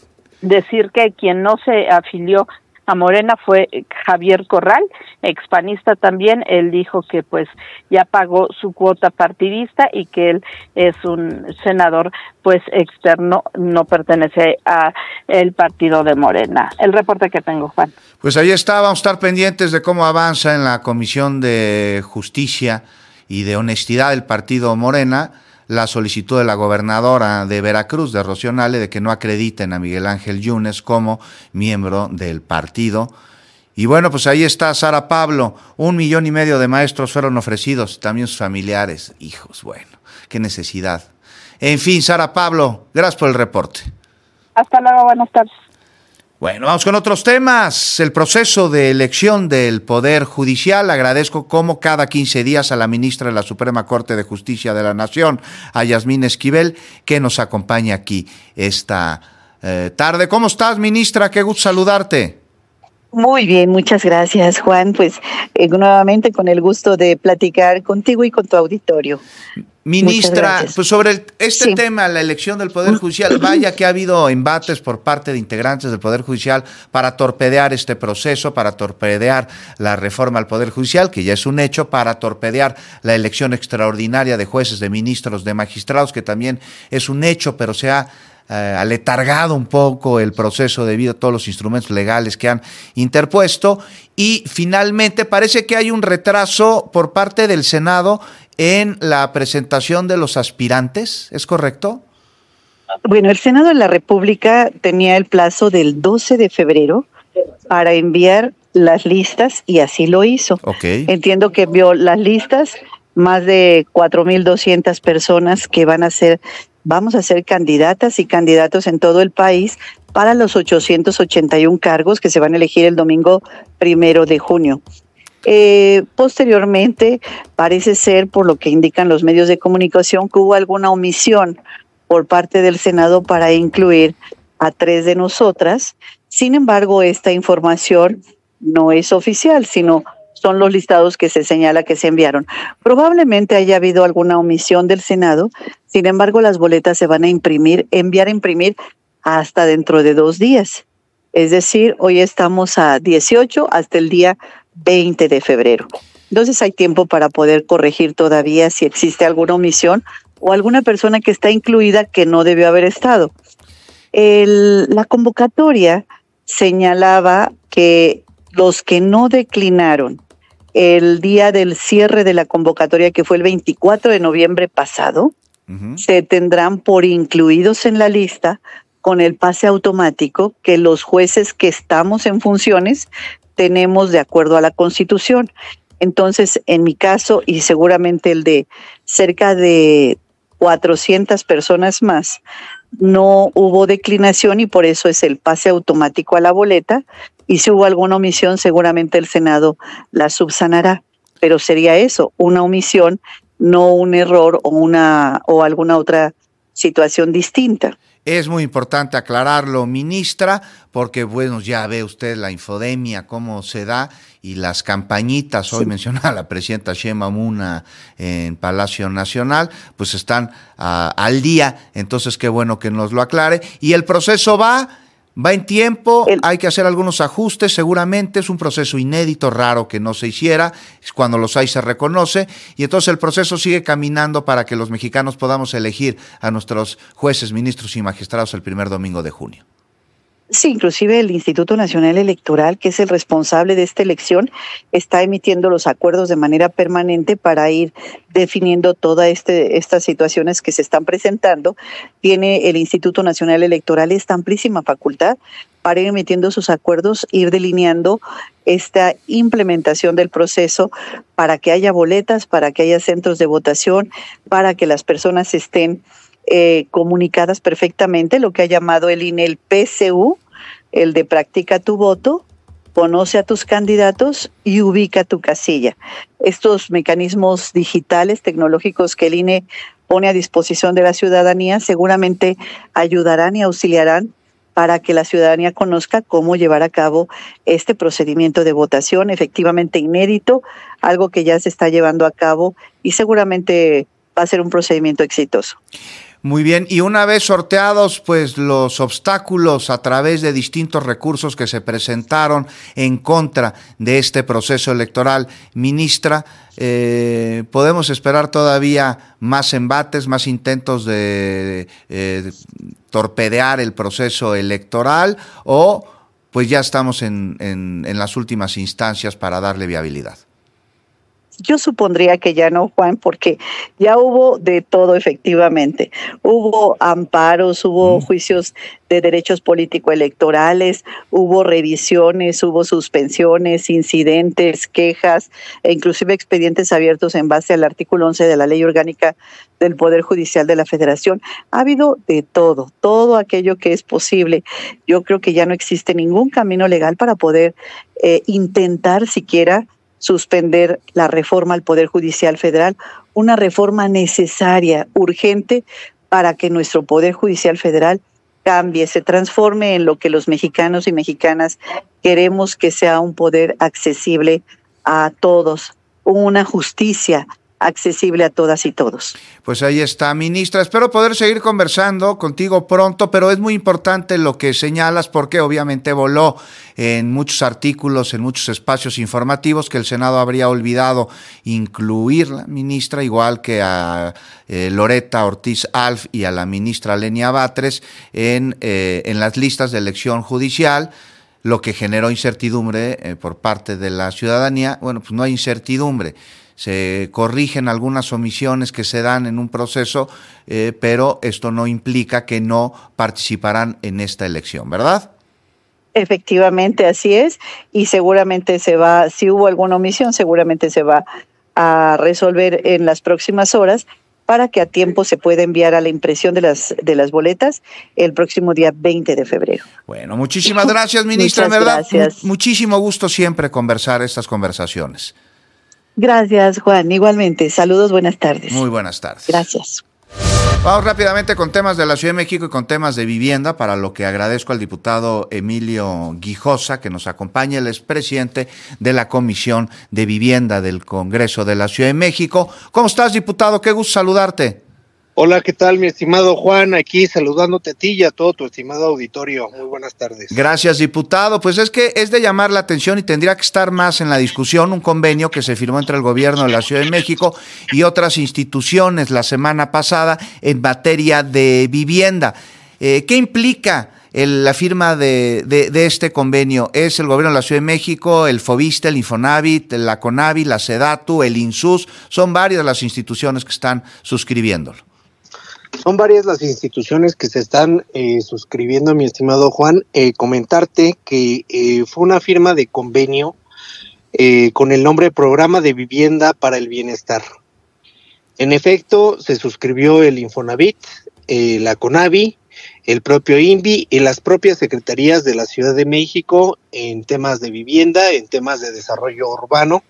Decir que quien no se afilió a Morena fue Javier Corral, expanista también. Él dijo que pues ya pagó su cuota partidista y que él es un senador pues externo, no pertenece a el partido de Morena. El reporte que tengo, Juan. Pues ahí está, vamos a estar pendientes de cómo avanza en la Comisión de Justicia y de Honestidad del partido Morena la solicitud de la gobernadora de Veracruz, de Rocío Nale, de que no acrediten a Miguel Ángel Yunes como miembro del partido. Y bueno, pues ahí está Sara Pablo, un millón y medio de maestros fueron ofrecidos, también sus familiares, hijos, bueno, qué necesidad. En fin, Sara Pablo, gracias por el reporte. Hasta luego, buenas tardes. Bueno, vamos con otros temas. El proceso de elección del Poder Judicial. Agradezco como cada quince días a la ministra de la Suprema Corte de Justicia de la Nación, a Yasmín Esquivel, que nos acompaña aquí esta eh, tarde. ¿Cómo estás, ministra? Qué gusto saludarte. Muy bien, muchas gracias, Juan. Pues eh, nuevamente con el gusto de platicar contigo y con tu auditorio. Ministra, pues sobre el, este sí. tema, la elección del Poder Judicial, vaya que ha habido embates por parte de integrantes del Poder Judicial para torpedear este proceso, para torpedear la reforma al Poder Judicial, que ya es un hecho, para torpedear la elección extraordinaria de jueces, de ministros, de magistrados, que también es un hecho, pero se ha eh, aletargado un poco el proceso debido a todos los instrumentos legales que han interpuesto. Y finalmente parece que hay un retraso por parte del Senado en la presentación de los aspirantes, ¿es correcto? Bueno, el Senado de la República tenía el plazo del doce de febrero para enviar las listas y así lo hizo. Okay. Entiendo que envió las listas, más de cuatro mil doscientas personas que van a ser, vamos a ser candidatas y candidatos en todo el país para los ochocientos ochenta y uno cargos que se van a elegir el domingo primero de junio. Eh, posteriormente, parece ser, por lo que indican los medios de comunicación, que hubo alguna omisión por parte del Senado para incluir a tres de nosotras. Sin embargo, esta información no es oficial, sino son los listados que se señala que se enviaron. Probablemente haya habido alguna omisión del Senado, sin embargo, las boletas se van a imprimir, enviar a imprimir hasta dentro de dos días. Es decir, hoy estamos a dieciocho, hasta el día veinte de febrero. Entonces hay tiempo para poder corregir todavía si existe alguna omisión o alguna persona que está incluida que no debió haber estado. El, la convocatoria señalaba que los que no declinaron el día del cierre de la convocatoria, que fue el veinticuatro de noviembre pasado, uh-huh. se tendrán por incluidos en la lista con el pase automático que los jueces que estamos en funciones tenemos de acuerdo a la Constitución. Entonces, en mi caso, y seguramente el de cerca de cuatrocientas personas más, no hubo declinación y por eso es el pase automático a la boleta, y si hubo alguna omisión, seguramente el Senado la subsanará. Pero sería eso, una omisión, no un error o una o alguna otra situación distinta. Es muy importante aclararlo, ministra, porque bueno, ya ve usted la infodemia, cómo se da, y las campañitas, hoy sí. mencionaba la presidenta Sheinbaum en Palacio Nacional, pues están uh, al día, entonces qué bueno que nos lo aclare. Y el proceso va, va en tiempo, el... hay que hacer algunos ajustes, seguramente es un proceso inédito, raro que no se hiciera, cuando los hay se reconoce, y entonces el proceso sigue caminando para que los mexicanos podamos elegir a nuestros jueces, ministros y magistrados el primer domingo de junio. Sí, inclusive el Instituto Nacional Electoral, que es el responsable de esta elección, está emitiendo los acuerdos de manera permanente para ir definiendo todas este, estas situaciones que se están presentando. Tiene el Instituto Nacional Electoral esta amplísima facultad para ir emitiendo sus acuerdos, ir delineando esta implementación del proceso para que haya boletas, para que haya centros de votación, para que las personas estén Eh, comunicadas perfectamente, lo que ha llamado el I N E el P C U, el de practica tu voto, conoce a tus candidatos y ubica tu casilla. Estos mecanismos digitales, tecnológicos que el I N E pone a disposición de la ciudadanía seguramente ayudarán y auxiliarán para que la ciudadanía conozca cómo llevar a cabo este procedimiento de votación efectivamente inédito, algo que ya se está llevando a cabo y seguramente va a ser un procedimiento exitoso. Muy bien, y una vez sorteados pues los obstáculos a través de distintos recursos que se presentaron en contra de este proceso electoral, ministra, eh, ¿podemos esperar todavía más embates, más intentos de, eh, de torpedear el proceso electoral o pues ya estamos en, en, en las últimas instancias para darle viabilidad? Yo supondría que ya no, Juan, porque ya hubo de todo efectivamente. Hubo amparos, hubo mm. juicios de derechos político-electorales, hubo revisiones, hubo suspensiones, incidentes, quejas e inclusive expedientes abiertos en base al artículo once de la Ley Orgánica del Poder Judicial de la Federación. Ha habido de todo, todo aquello que es posible. Yo creo que ya no existe ningún camino legal para poder eh, intentar siquiera suspender la reforma al Poder Judicial Federal, una reforma necesaria, urgente, para que nuestro Poder Judicial Federal cambie, se transforme en lo que los mexicanos y mexicanas queremos que sea un poder accesible a todos, una justicia accesible a todas y todos. Pues ahí está, ministra. Espero poder seguir conversando contigo pronto, pero es muy importante lo que señalas porque obviamente voló en muchos artículos, en muchos espacios informativos que el Senado habría olvidado incluirla, ministra, igual que a eh, Loretta Ortiz Alf y a la ministra Lenia Batres en, eh, en las listas de elección judicial, lo que generó incertidumbre eh, por parte de la ciudadanía. Bueno, pues no hay incertidumbre. Se corrigen algunas omisiones que se dan en un proceso, eh, pero esto no implica que no participarán en esta elección, ¿verdad? Efectivamente, así es, y seguramente se va, si hubo alguna omisión, seguramente se va a resolver en las próximas horas para que a tiempo se pueda enviar a la impresión de las de las boletas el próximo día veinte de febrero. Bueno, muchísimas gracias, ministra, Muchas ¿verdad? Gracias. M- muchísimo gusto siempre conversar estas conversaciones. Gracias, Juan. Igualmente. Saludos, buenas tardes. Muy buenas tardes. Gracias. Vamos rápidamente con temas de la Ciudad de México y con temas de vivienda, para lo que agradezco al diputado Emilio Guijosa que nos acompaña. Él es presidente de la Comisión de Vivienda del Congreso de la Ciudad de México. ¿Cómo estás, diputado? Qué gusto saludarte. Hola, ¿qué tal, mi estimado Juan? Aquí saludándote a ti y a todo tu estimado auditorio. Muy buenas tardes. Gracias, diputado. Pues es que es de llamar la atención y tendría que estar más en la discusión un convenio que se firmó entre el gobierno de la Ciudad de México y otras instituciones la semana pasada en materia de vivienda. Eh, ¿Qué implica el, la firma de, de, de este convenio? Es el gobierno de la Ciudad de México, el Fobiste, el Infonavit, la CONAVI, la SEDATU, el INSUS. Son varias las instituciones que están suscribiéndolo. Son varias las instituciones que se están eh, suscribiendo, mi estimado Juan. Eh, comentarte que eh, fue una firma de convenio eh, con el nombre Programa de Vivienda para el Bienestar. En efecto, se suscribió el Infonavit, eh, la CONAVI, el propio INVI y las propias secretarías de la Ciudad de México en temas de vivienda, en temas de desarrollo urbano,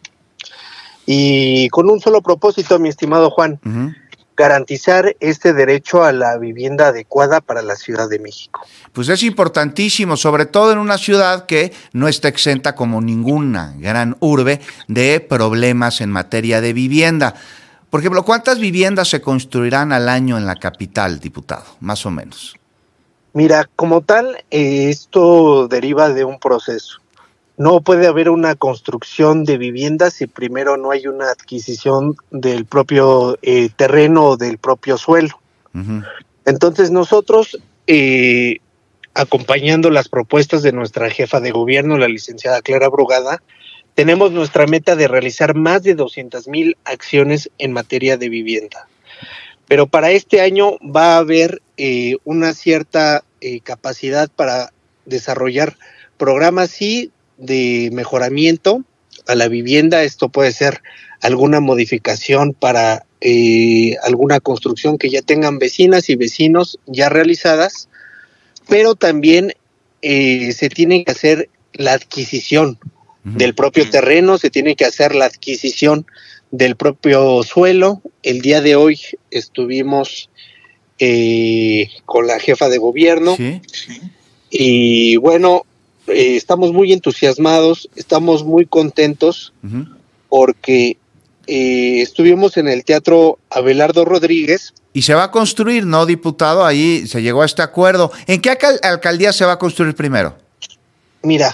y con un solo propósito, mi estimado Juan. Uh-huh. Garantizar este derecho a la vivienda adecuada para la Ciudad de México. Pues es importantísimo, sobre todo en una ciudad que no está exenta como ninguna gran urbe de problemas en materia de vivienda. Por ejemplo, ¿cuántas viviendas se construirán al año en la capital, diputado? Más o menos. Mira, como tal, eh, esto deriva de un proceso. No puede haber una construcción de viviendas si primero no hay una adquisición del propio eh, terreno o del propio suelo. Uh-huh. Entonces nosotros, eh, acompañando las propuestas de nuestra jefa de gobierno, la licenciada Clara Brugada, tenemos nuestra meta de realizar más de doscientas mil acciones en materia de vivienda. Pero para este año va a haber eh, una cierta eh, capacidad para desarrollar programas, sí, de mejoramiento a la vivienda. Esto puede ser alguna modificación para eh, alguna construcción que ya tengan vecinas y vecinos ya realizadas, pero también eh, se tiene que hacer la adquisición uh-huh. del propio terreno, se tiene que hacer la adquisición del propio suelo. El día de hoy estuvimos eh, con la jefa de gobierno ¿Sí? y bueno, eh, estamos muy entusiasmados, estamos muy contentos uh-huh. porque eh, estuvimos en el Teatro Abelardo Rodríguez. Y se va a construir, ¿no, diputado? Ahí se llegó a este acuerdo. ¿En qué alcal- alcaldía se va a construir primero? Mira,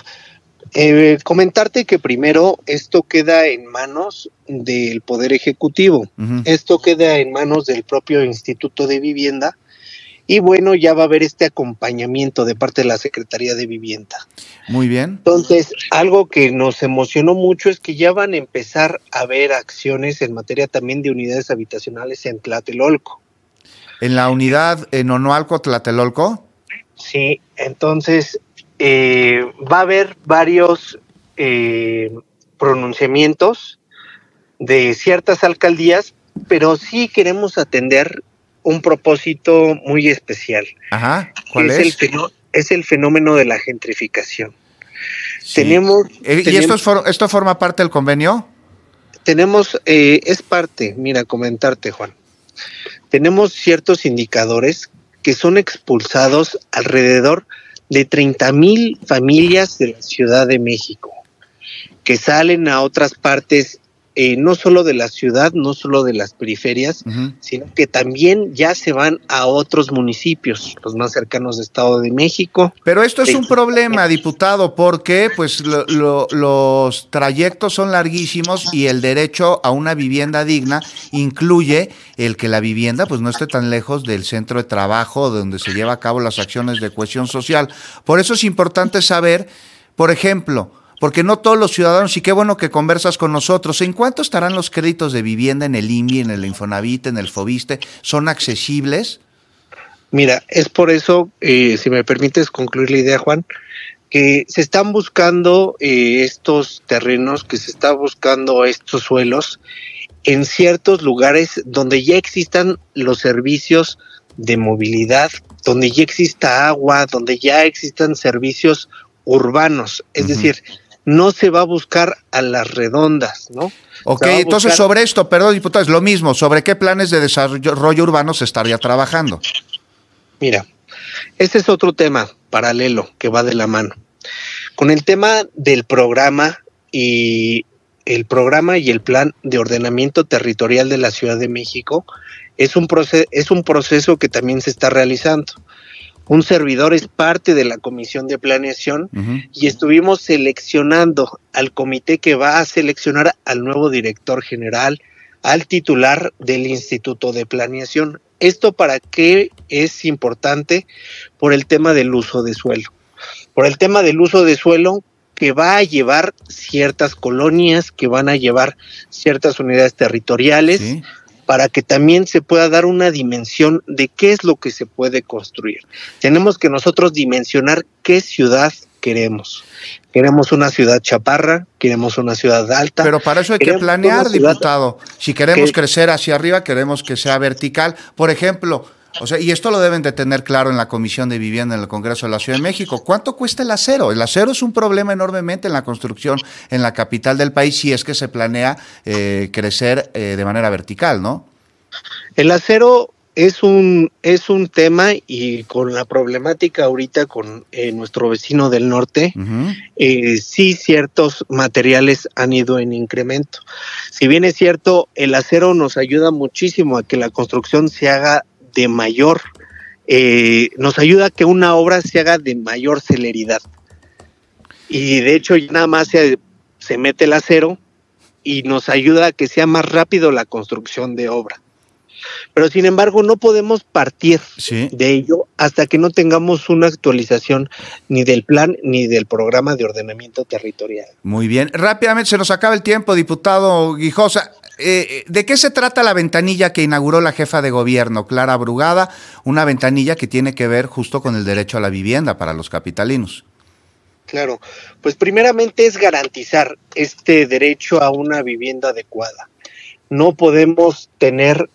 eh, comentarte que primero esto queda en manos del Poder Ejecutivo. Uh-huh. Esto queda en manos del propio Instituto de Vivienda. Y bueno, ya va a haber este acompañamiento de parte de la Secretaría de Vivienda. Muy bien. Entonces, algo que nos emocionó mucho es que ya van a empezar a haber acciones en materia también de unidades habitacionales en Tlatelolco. ¿En la unidad en Onoalco, Tlatelolco? Sí, entonces eh, va a haber varios eh, pronunciamientos de ciertas alcaldías, pero sí queremos atender un propósito muy especial. Ajá, ¿cuál es? Es el, fenó- es el fenómeno de la gentrificación. Sí. Tenemos, ¿Y tenemos, esto, es for- esto forma parte del convenio? Tenemos, eh, es parte, mira, comentarte, Juan. Tenemos ciertos indicadores que son expulsados alrededor de treinta mil familias de la Ciudad de México, que salen a otras partes, eh, no solo de la ciudad, no solo de las periferias, uh-huh. sino que también ya se van a otros municipios, los más cercanos de Estado de México. Pero esto es un problema, diputado, porque pues lo, lo, los trayectos son larguísimos y el derecho a una vivienda digna incluye el que la vivienda pues no esté tan lejos del centro de trabajo donde se lleva a cabo las acciones de cohesión social. Por eso es importante saber, por ejemplo, porque no todos los ciudadanos, y qué bueno que conversas con nosotros, ¿en cuánto estarán los créditos de vivienda en el I N V I, en el Infonavit, en el Fobiste? ¿Son accesibles? Mira, es por eso, eh, si me permites concluir la idea, Juan, que se están buscando eh, estos terrenos, que se está buscando estos suelos en ciertos lugares donde ya existan los servicios de movilidad, donde ya exista agua, donde ya existan servicios urbanos, es uh-huh. decir, no se va a buscar a las redondas, ¿no? Ok, entonces buscar... sobre esto, perdón, diputado, es lo mismo, ¿sobre qué planes de desarrollo urbano se estaría trabajando? Mira, este es otro tema paralelo que va de la mano. Con el tema del programa y el programa y el plan de ordenamiento territorial de la Ciudad de México, es un proceso, es un proceso que también se está realizando. Un servidor es parte de la comisión de planeación uh-huh. y estuvimos seleccionando al comité que va a seleccionar al nuevo director general, al titular del Instituto de Planeación. ¿Esto para qué es importante? Por el tema del uso de suelo. Por el tema del uso de suelo que va a llevar ciertas colonias, que van a llevar ciertas unidades territoriales, sí. para que también se pueda dar una dimensión de qué es lo que se puede construir. Tenemos que nosotros dimensionar qué ciudad queremos. Queremos una ciudad chaparra, queremos una ciudad alta. Pero para eso hay que planear, diputado. Si queremos que, crecer hacia arriba, queremos que sea vertical. Por ejemplo, o sea, y esto lo deben de tener claro en la Comisión de Vivienda en el Congreso de la Ciudad de México. ¿Cuánto cuesta el acero? El acero es un problema enormemente en la construcción en la capital del país si es que se planea eh, crecer eh, de manera vertical, ¿no? El acero es un es un tema y con la problemática ahorita con eh, nuestro vecino del norte, uh-huh. eh, sí ciertos materiales han ido en incremento. Si bien es cierto, el acero nos ayuda muchísimo a que la construcción se haga de mayor, eh, nos ayuda a que una obra se haga de mayor celeridad. Y de hecho ya nada más se, se mete el acero y nos ayuda a que sea más rápido la construcción de obra. Pero sin embargo no podemos partir sí. de ello hasta que no tengamos una actualización ni del plan ni del programa de ordenamiento territorial. Muy bien, rápidamente se nos acaba el tiempo, diputado Guijosa. Eh, ¿De qué se trata la ventanilla que inauguró la jefa de gobierno, Clara Brugada? Una ventanilla que tiene que ver justo con el derecho a la vivienda para los capitalinos. Claro, pues primeramente es garantizar este derecho a una vivienda adecuada. No podemos tener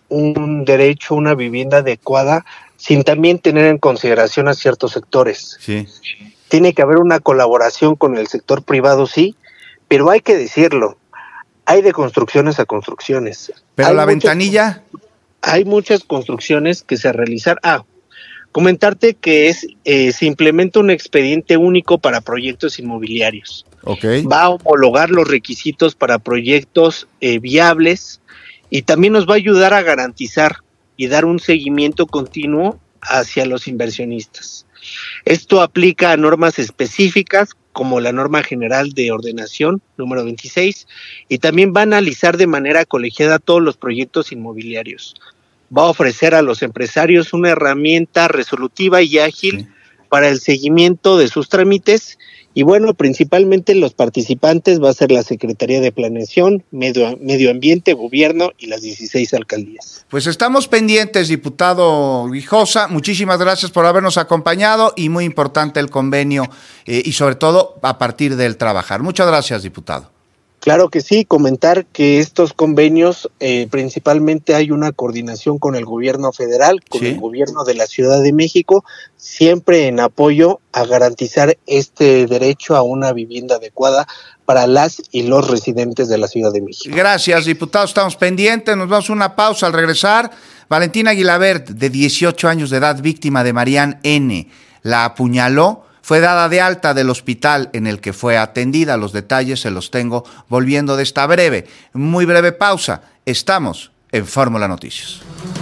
un derecho a una vivienda adecuada sin también tener en consideración a ciertos sectores. Sí. Tiene que haber una colaboración con el sector privado, sí, pero hay que decirlo. Hay de construcciones a construcciones. Pero hay la muchas, ventanilla... Hay muchas construcciones que se realizan... Ah, comentarte que es eh, se implementa un expediente único para proyectos inmobiliarios. Okay. Va a homologar los requisitos para proyectos eh, viables y también nos va a ayudar a garantizar y dar un seguimiento continuo hacia los inversionistas. Esto aplica a normas específicas como la norma general de ordenación número veintiséis, y también va a analizar de manera colegiada todos los proyectos inmobiliarios. Va a ofrecer a los empresarios una herramienta resolutiva y ágil sí. para el seguimiento de sus trámites, y bueno, principalmente los participantes va a ser la Secretaría de Planeación, Medio, Medio Ambiente, Gobierno y las dieciséis alcaldías. Pues estamos pendientes, diputado Guijosa, muchísimas gracias por habernos acompañado y muy importante el convenio eh, y sobre todo a partir del trabajar. Muchas gracias, diputado. Claro que sí, comentar que estos convenios eh, principalmente hay una coordinación con el gobierno federal, con ¿sí? el gobierno de la Ciudad de México, siempre en apoyo a garantizar este derecho a una vivienda adecuada para las y los residentes de la Ciudad de México. Gracias, diputado, estamos pendientes, nos vamos a una pausa al regresar. Valentina Guilabert, de dieciocho años de edad, víctima de Marian N., la apuñaló. Fue dada de alta del hospital en el que fue atendida. Los detalles se los tengo volviendo de esta breve, muy breve pausa. Estamos en Fórmula Noticias.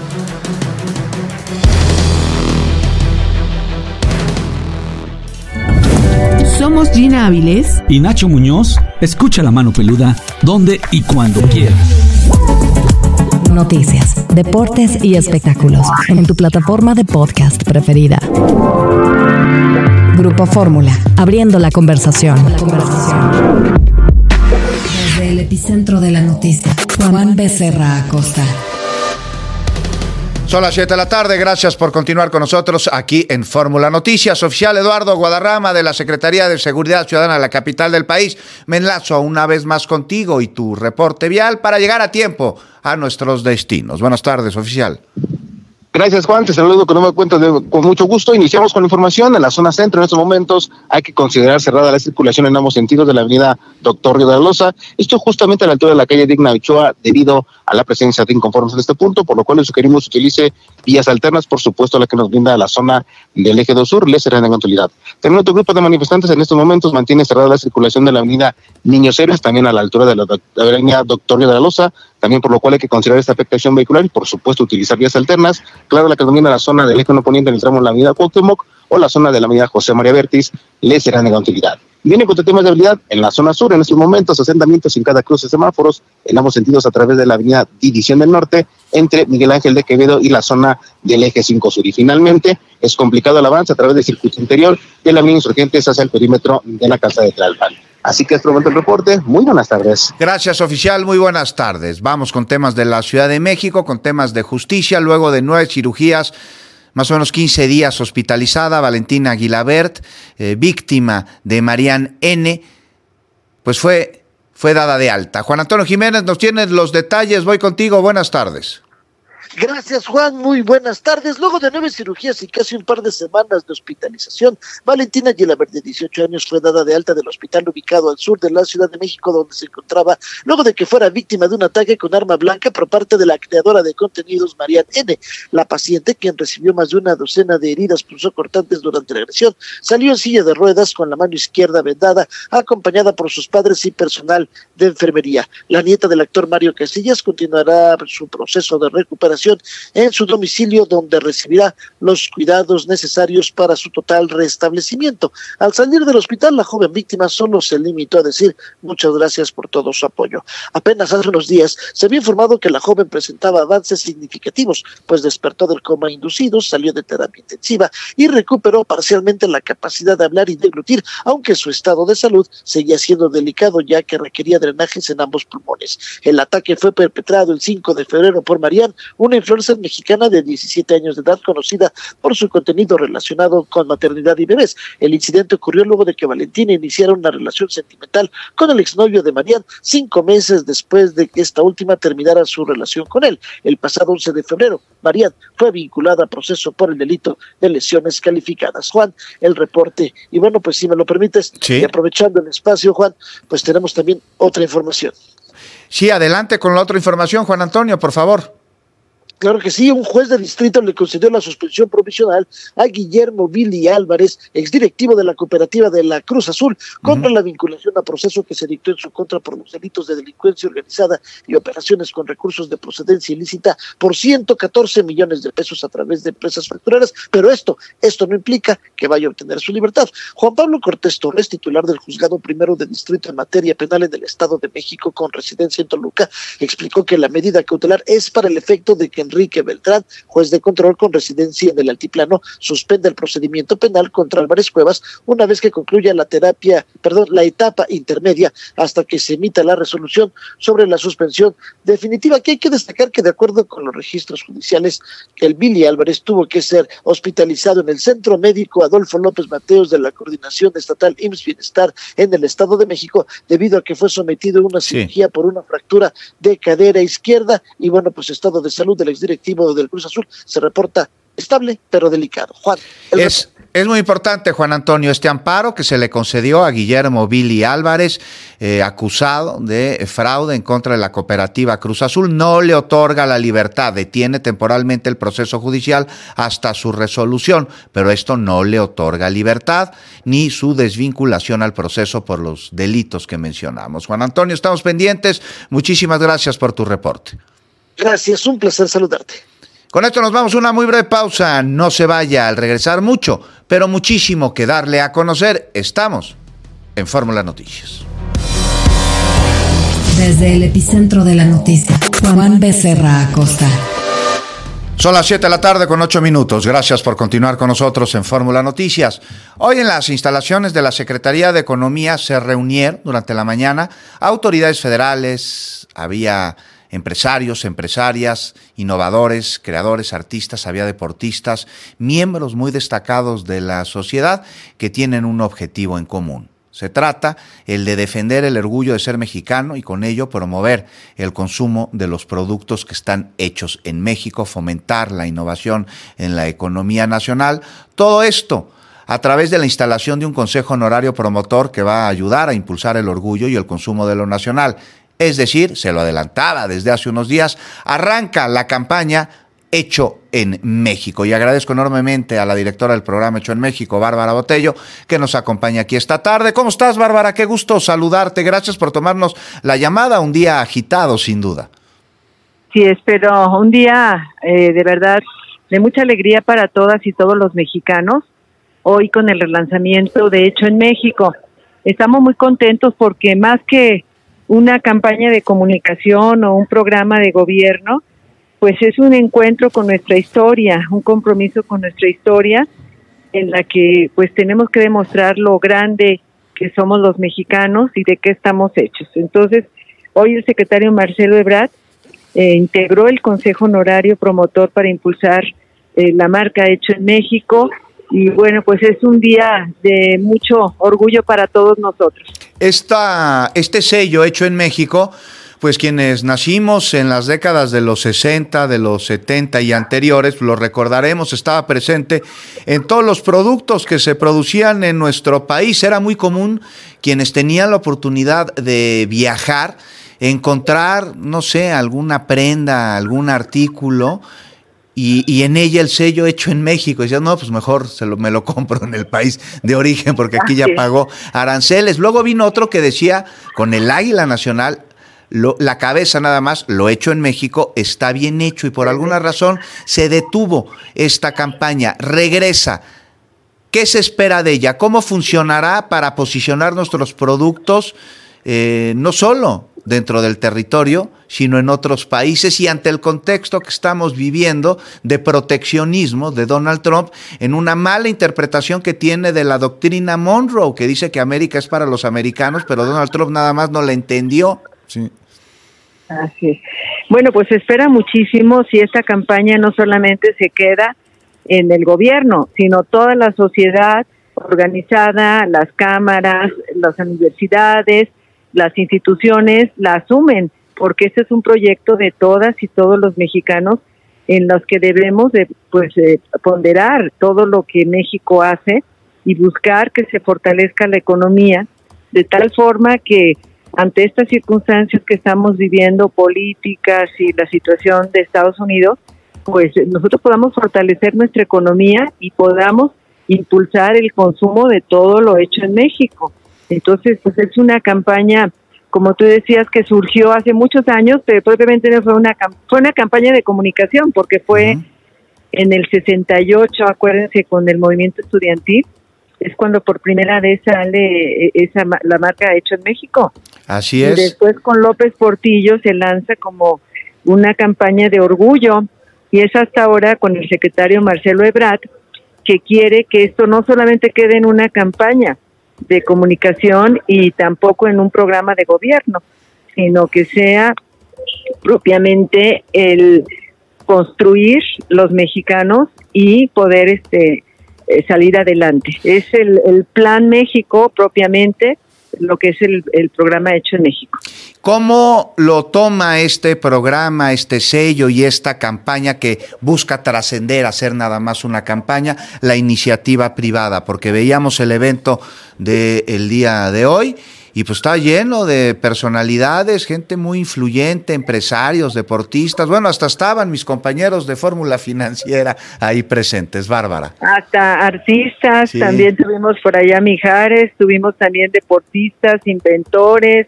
Somos Gina Áviles y Nacho Muñoz. Escucha La Mano Peluda donde y cuando quieras. Noticias, deportes y espectáculos en tu plataforma de podcast preferida. Grupo Fórmula, abriendo la conversación. La conversación. Desde el epicentro de la noticia, Juan Becerra Acosta. Son las siete de la tarde, gracias por continuar con nosotros aquí en Fórmula Noticias. Oficial Eduardo Guadarrama de la Secretaría de Seguridad Ciudadana de la capital del país. Me enlazo una vez más contigo y tu reporte vial para llegar a tiempo a nuestros destinos. Buenas tardes, oficial. Gracias, Juan, te saludo con nueva cuenta de, con mucho gusto. Iniciamos con la información. En la zona centro, en estos momentos, hay que considerar cerrada la circulación en ambos sentidos de la avenida Doctor Río de la Loza. Esto justamente a la altura de la calle Digna Ochoa, debido a la presencia de inconformes en este punto, por lo cual les sugerimos utilice vías alternas, por supuesto, la que nos brinda la zona del eje dos sur, le será en actualidad. También otro grupo de manifestantes en estos momentos mantiene cerrada la circulación de la avenida Niños Héroes, también a la altura de la, de la avenida Doctor Río de la Loza, también por lo cual hay que considerar esta afectación vehicular y, por supuesto, utilizar vías alternas. Claro, la que domina la zona del eje uno poniente en el tramo de la avenida Cuauhtémoc o la zona de la avenida José María Vértiz le será negada utilidad. Y viene con temas de habilidad en la zona sur, en estos momentos, asentamientos en cada cruce de semáforos, en ambos sentidos a través de la avenida División del Norte, entre Miguel Ángel de Quevedo y la zona del eje cinco sur. Y finalmente, es complicado el avance a través del circuito interior de la avenida Insurgentes hacia el perímetro de la calzada de Tlalpan. Así que es momento el reporte. Muy buenas tardes. Gracias, oficial. Muy buenas tardes. Vamos con temas de la Ciudad de México, con temas de justicia. Luego de nueve cirugías, más o menos quince días hospitalizada, Valentina Guilabert, eh, víctima de Marian N., pues fue, fue dada de alta. Juan Antonio Jiménez, nos tienes los detalles. Voy contigo. Buenas tardes. Gracias, Juan. Muy buenas tardes. Luego de nueve cirugías y casi un par de semanas de hospitalización, Valentina Guilabert, de dieciocho años, fue dada de alta del hospital ubicado al sur de la Ciudad de México, donde se encontraba luego de que fuera víctima de un ataque con arma blanca por parte de la creadora de contenidos Marian N. La paciente, quien recibió más de una docena de heridas punzocortantes durante la agresión, salió en silla de ruedas con la mano izquierda vendada, acompañada por sus padres y personal de enfermería. La nieta del actor Mario Casillas continuará su proceso de recuperación recuperación en su domicilio, donde recibirá los cuidados necesarios para su total restablecimiento. Al salir del hospital, la joven víctima solo se limitó a decir muchas gracias por todo su apoyo. Apenas hace unos días se había informado que la joven presentaba avances significativos, pues despertó del coma inducido, salió de terapia intensiva y recuperó parcialmente la capacidad de hablar y deglutir, aunque su estado de salud seguía siendo delicado, ya que requería drenajes en ambos pulmones. El ataque fue perpetrado el cinco de febrero por Marian, una influencer mexicana de diecisiete años de edad, conocida por su contenido relacionado con maternidad y bebés. El incidente ocurrió luego de que Valentina iniciara una relación sentimental con el exnovio de Marian, cinco meses después de que esta última terminara su relación con él. El pasado once de febrero, Marian fue vinculada a proceso por el delito de lesiones calificadas. Juan, el reporte. Y bueno, pues si me lo permites, sí. Y aprovechando el espacio, Juan, pues tenemos también otra información. Sí, adelante con la otra información, Juan Antonio, por favor. Claro que sí, un juez de distrito le concedió la suspensión provisional a Guillermo Billy Álvarez, exdirectivo de la cooperativa de la Cruz Azul, contra uh-huh. la vinculación a proceso que se dictó en su contra por los delitos de delincuencia organizada y operaciones con recursos de procedencia ilícita por ciento catorce millones de pesos a través de empresas facturadoras, pero esto, esto no implica que vaya a obtener su libertad. Juan Pablo Cortés Torres, titular del juzgado primero de distrito en materia penal en el Estado de México con residencia en Toluca, explicó que la medida cautelar es para el efecto de que Enrique Beltrán, juez de control con residencia en el Altiplano, suspende el procedimiento penal contra Álvarez Cuevas una vez que concluya la terapia, perdón, la etapa intermedia hasta que se emita la resolución sobre la suspensión definitiva. Aquí hay que destacar que de acuerdo con los registros judiciales, el Billy Álvarez tuvo que ser hospitalizado en el Centro Médico Adolfo López Mateos de la Coordinación Estatal I M S S Bienestar en el Estado de México debido a que fue sometido a una cirugía sí. por una fractura de cadera izquierda y bueno, pues estado de salud del exdirectivo del Cruz Azul se reporta estable pero delicado. Juan. Es, es muy importante, Juan Antonio, este amparo que se le concedió a Guillermo Billy Álvarez, eh, acusado de fraude en contra de la cooperativa Cruz Azul, no le otorga la libertad, detiene temporalmente el proceso judicial hasta su resolución, pero esto no le otorga libertad ni su desvinculación al proceso por los delitos que mencionamos. Juan Antonio, estamos pendientes. Muchísimas gracias por tu reporte. Gracias, un placer saludarte. Con esto nos vamos a una muy breve pausa. No se vaya, al regresar mucho, pero muchísimo que darle a conocer. Estamos en Fórmula Noticias. Desde el epicentro de la noticia, Juan Becerra Acosta. Son las siete de la tarde con ocho minutos. Gracias por continuar con nosotros en Fórmula Noticias. Hoy en las instalaciones de la Secretaría de Economía se reunieron durante la mañana autoridades federales, había empresarios, empresarias, innovadores, creadores, artistas, había deportistas, miembros muy destacados de la sociedad que tienen un objetivo en común. Se trata el de defender el orgullo de ser mexicano y con ello promover el consumo de los productos que están hechos en México, fomentar la innovación en la economía nacional. Todo esto a través de la instalación de un consejo honorario promotor que va a ayudar a impulsar el orgullo y el consumo de lo nacional. Es decir, se lo adelantaba desde hace unos días, arranca la campaña Hecho en México. Y agradezco enormemente a la directora del programa Hecho en México, Bárbara Botello, que nos acompaña aquí esta tarde. ¿Cómo estás, Bárbara? Qué gusto saludarte. Gracias por tomarnos la llamada. Un día agitado, sin duda. Sí, espero un día eh, de verdad de mucha alegría para todas y todos los mexicanos. Hoy con el relanzamiento de Hecho en México. Estamos muy contentos porque más que una campaña de comunicación o un programa de gobierno, pues es un encuentro con nuestra historia, un compromiso con nuestra historia, en la que pues tenemos que demostrar lo grande que somos los mexicanos y de qué estamos hechos. Entonces, hoy el secretario Marcelo Ebrard eh, integró el Consejo Honorario Promotor para impulsar eh, la marca Hecho en México, y bueno, pues es un día de mucho orgullo para todos nosotros. Esta, este sello Hecho en México, pues quienes nacimos en las décadas de los sesenta, de los setenta y anteriores, lo recordaremos, estaba presente en todos los productos que se producían en nuestro país. Era muy común quienes tenían la oportunidad de viajar, encontrar, no sé, alguna prenda, algún artículo, Y, y en ella el sello Hecho en México. Y decías, no, pues mejor se lo, me lo compro en el país de origen porque aquí ya pagó aranceles. Luego vino otro que decía, con el águila nacional, lo, la cabeza nada más, lo hecho en México está bien hecho y por alguna razón se detuvo esta campaña, regresa. ¿Qué se espera de ella? ¿Cómo funcionará para posicionar nuestros productos eh, no solo dentro del territorio, sino en otros países y ante el contexto que estamos viviendo de proteccionismo de Donald Trump en una mala interpretación que tiene de la doctrina Monroe, que dice que América es para los americanos, pero Donald Trump nada más no la entendió? Sí. Así es. Bueno, pues se espera muchísimo si esta campaña no solamente se queda en el gobierno, sino toda la sociedad organizada, las cámaras, las universidades, las instituciones la asumen, porque este es un proyecto de todas y todos los mexicanos en los que debemos de pues eh, ponderar todo lo que México hace y buscar que se fortalezca la economía de tal forma que ante estas circunstancias que estamos viviendo, políticas y la situación de Estados Unidos, pues nosotros podamos fortalecer nuestra economía y podamos impulsar el consumo de todo lo hecho en México. Entonces, pues es una campaña, como tú decías, que surgió hace muchos años, pero propiamente no fue una fue una campaña de comunicación, porque fue uh-huh. en el sesenta y ocho, acuérdense, con el movimiento estudiantil, es cuando por primera vez sale esa la marca Hecho en México. Así es. Y después con López Portillo se lanza como una campaña de orgullo, y es hasta ahora con el secretario Marcelo Ebrard, que quiere que esto no solamente quede en una campaña de comunicación y tampoco en un programa de gobierno, sino que sea propiamente el construir los mexicanos y poder este eh, salir adelante. Es el, el Plan México propiamente, lo que es el, el programa Hecho en México. ¿Cómo lo toma este programa, este sello y esta campaña que busca trascender, hacer nada más una campaña, la iniciativa privada? Porque veíamos el evento del día de hoy y pues está lleno de personalidades, gente muy influyente, empresarios, deportistas, bueno, hasta estaban mis compañeros de Fórmula Financiera ahí presentes. Bárbara. Hasta artistas, sí. También tuvimos por allá Mijares, tuvimos también deportistas, inventores,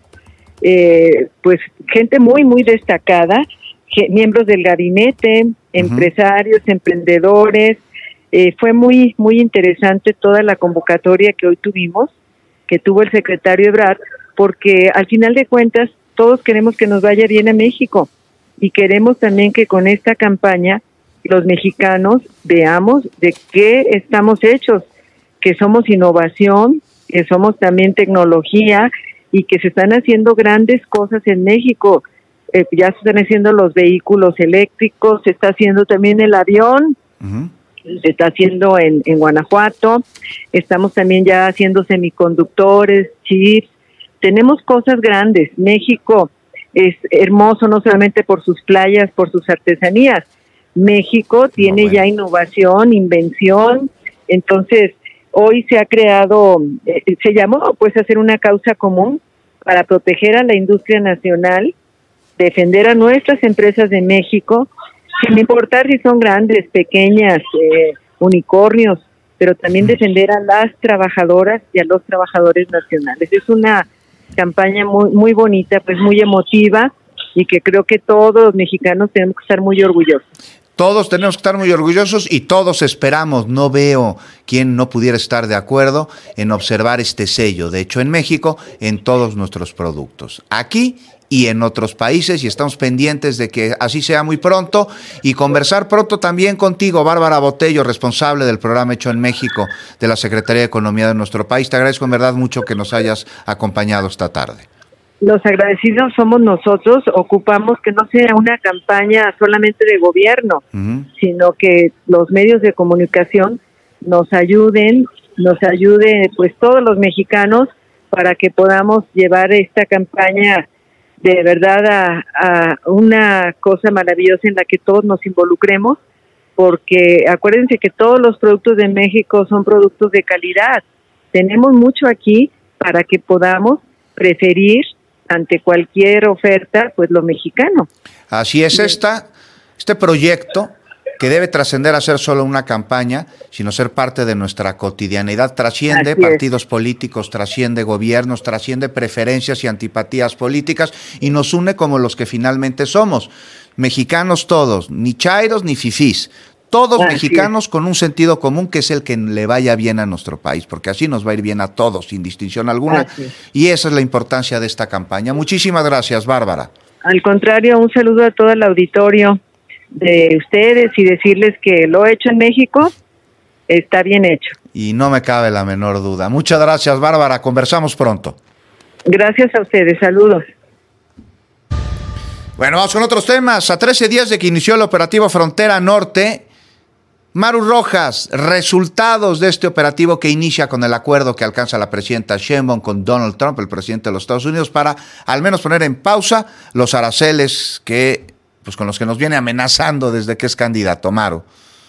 eh, pues gente muy, muy destacada, que, miembros del gabinete, uh-huh. empresarios, emprendedores. Eh, fue muy, muy interesante toda la convocatoria que hoy tuvimos, que tuvo el secretario Ebrard, porque al final de cuentas todos queremos que nos vaya bien a México y queremos también que con esta campaña los mexicanos veamos de qué estamos hechos, que somos innovación, que somos también tecnología y que se están haciendo grandes cosas en México. Eh, ya se están haciendo los vehículos eléctricos, se está haciendo también el avión, uh-huh. se está haciendo en, en Guanajuato, estamos también ya haciendo semiconductores, chips, tenemos cosas grandes. México es hermoso no solamente por sus playas, por sus artesanías, México tiene no, bueno. ya innovación, invención, entonces hoy se ha creado, eh, se llamó pues hacer una causa común para proteger a la industria nacional, defender a nuestras empresas de México, sin importar si son grandes, pequeñas, eh, unicornios, pero también defender a las trabajadoras y a los trabajadores nacionales. Es una campaña muy muy bonita, pues muy emotiva, y que creo que todos los mexicanos tenemos que estar muy orgullosos. Todos tenemos que estar muy orgullosos y todos esperamos, no veo quién no pudiera estar de acuerdo en observar este sello, de hecho en México, en todos nuestros productos, aquí y en otros países, y estamos pendientes de que así sea muy pronto y conversar pronto también contigo, Bárbara Botello, responsable del programa Hecho en México de la Secretaría de Economía de nuestro país. Te agradezco en verdad mucho que nos hayas acompañado esta tarde. Los agradecidos somos nosotros, ocupamos que no sea una campaña solamente de gobierno, uh-huh. sino que los medios de comunicación nos ayuden, nos ayude pues todos los mexicanos para que podamos llevar esta campaña de verdad a, a una cosa maravillosa en la que todos nos involucremos, porque acuérdense que todos los productos de México son productos de calidad. Tenemos mucho aquí para que podamos preferir ante cualquier oferta, pues lo mexicano. Así es, esta, este proyecto que debe trascender a ser solo una campaña, sino ser parte de nuestra cotidianidad. Trasciende Así partidos es. políticos, trasciende gobiernos, trasciende preferencias y antipatías políticas y nos une como los que finalmente somos. Mexicanos todos, ni chairos ni fifís. Todos Así mexicanos es. con un sentido común que es el que le vaya bien a nuestro país, porque así nos va a ir bien a todos, sin distinción alguna. Así es. Y esa es la importancia de esta campaña. Muchísimas gracias, Bárbara. Al contrario, un saludo a todo el auditorio de ustedes y decirles que lo hecho en México está bien hecho. Y no me cabe la menor duda. Muchas gracias, Bárbara. Conversamos pronto. Gracias a ustedes, saludos. Bueno, vamos con otros temas. A trece días de que inició el operativo Frontera Norte, Maru Rojas, resultados de este operativo que inicia con el acuerdo que alcanza la presidenta Sheinbaum con Donald Trump, el presidente de los Estados Unidos, para al menos poner en pausa los aranceles que, pues, con los que nos viene amenazando desde que es candidato. Maru.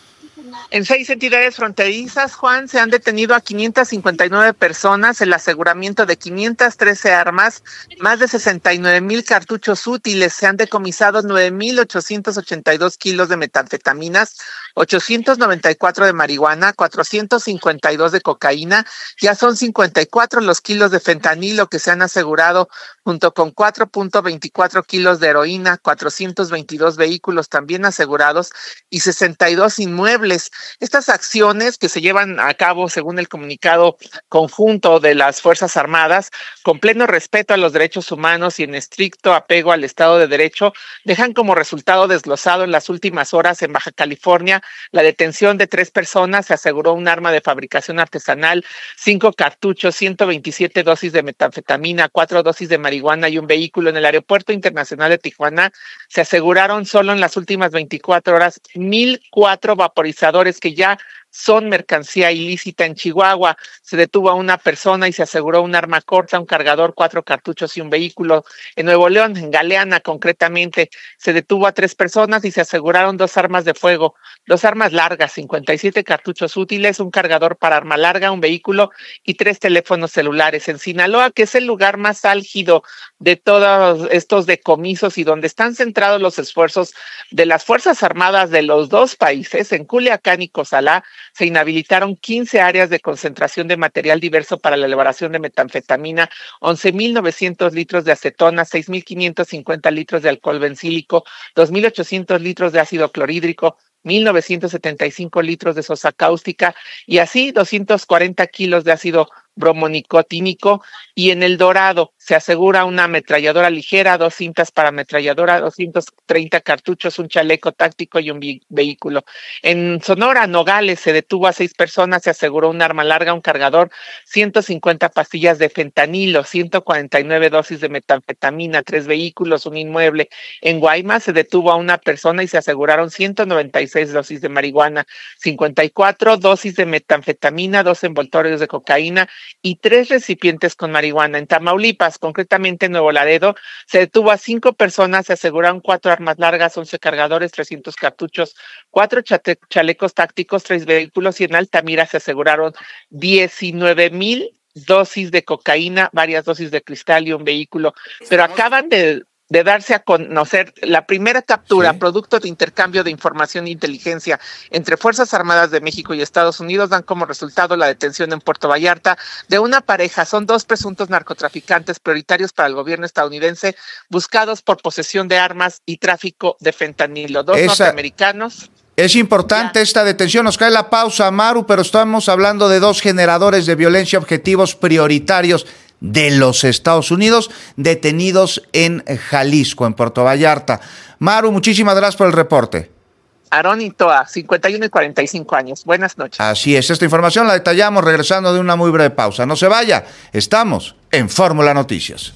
En seis entidades fronterizas, Juan, se han detenido a quinientas cincuenta y nueve personas, el aseguramiento de quinientas trece armas, más de sesenta y nueve mil cartuchos útiles, se han decomisado nueve mil ochocientos ochenta y dos kilos de metanfetaminas, ochocientos noventa y cuatro de marihuana, cuatrocientos cincuenta y dos de cocaína, ya son cincuenta y cuatro los kilos de fentanilo que se han asegurado, junto con cuatro punto veinticuatro kilos de heroína, cuatrocientos veintidós vehículos también asegurados y sesenta y dos inmuebles. Estas acciones que se llevan a cabo, según el comunicado conjunto de las Fuerzas Armadas, con pleno respeto a los derechos humanos y en estricto apego al Estado de Derecho, dejan como resultado desglosado en las últimas horas en Baja California la detención de tres personas, se aseguró un arma de fabricación artesanal, cinco cartuchos, ciento veintisiete dosis de metanfetamina, cuatro dosis de marihuana y un vehículo. En el Aeropuerto Internacional de Tijuana se aseguraron solo en las últimas veinticuatro horas mil cuatro vaporizadores que ya son mercancía ilícita. En Chihuahua se detuvo a una persona y se aseguró un arma corta, un cargador, cuatro cartuchos y un vehículo. En Nuevo León, en Galeana concretamente, se detuvo a tres personas y se aseguraron dos armas de fuego, dos armas largas, cincuenta y siete cartuchos útiles, un cargador para arma larga, un vehículo y tres teléfonos celulares. En Sinaloa, que es el lugar más álgido de todos estos decomisos y donde están centrados los esfuerzos de las Fuerzas Armadas de los dos países, en Culiacán y Cozalá, se inhabilitaron quince áreas de concentración de material diverso para la elaboración de metanfetamina, once mil novecientos litros de acetona, seis mil quinientos cincuenta litros de alcohol bencílico, dos mil ochocientos litros de ácido clorhídrico, mil novecientos setenta y cinco litros de sosa cáustica y así doscientos cuarenta kilos de ácido bromonicotínico. Y en El Dorado se asegura una ametralladora ligera, dos cintas para ametralladora, doscientos treinta cartuchos, un chaleco táctico y un vi- vehículo. En Sonora, Nogales, se detuvo a seis personas, se aseguró un arma larga, un cargador, ciento cincuenta pastillas de fentanilo, ciento cuarenta y nueve dosis de metanfetamina, tres vehículos, un inmueble. En Guaymas se detuvo a una persona y se aseguraron ciento noventa y seis dosis de marihuana, cincuenta y cuatro dosis de metanfetamina, dos envoltorios de cocaína y tres recipientes con marihuana. En Tamaulipas, concretamente en Nuevo Laredo, se detuvo a cinco personas, se aseguraron cuatro armas largas, once cargadores, trescientos cartuchos, cuatro chate- chalecos tácticos, tres vehículos y en Altamira se aseguraron diecinueve mil dosis de cocaína, varias dosis de cristal y un vehículo. Pero acaban de de darse a conocer la primera captura, sí, producto de intercambio de información e inteligencia entre Fuerzas Armadas de México y Estados Unidos, dan como resultado la detención en Puerto Vallarta de una pareja. Son dos presuntos narcotraficantes prioritarios para el gobierno estadounidense, buscados por posesión de armas y tráfico de fentanilo. Dos Esa... norteamericanos. Es importante esta detención, nos cae la pausa, Maru, pero estamos hablando de dos generadores de violencia, objetivos prioritarios de los Estados Unidos, detenidos en Jalisco, en Puerto Vallarta. Maru, muchísimas gracias por el reporte. Aarón y Toa, cincuenta y uno y cuarenta y cinco años. Buenas noches. Así es, esta información la detallamos regresando de una muy breve pausa. No se vaya, estamos en Fórmula Noticias.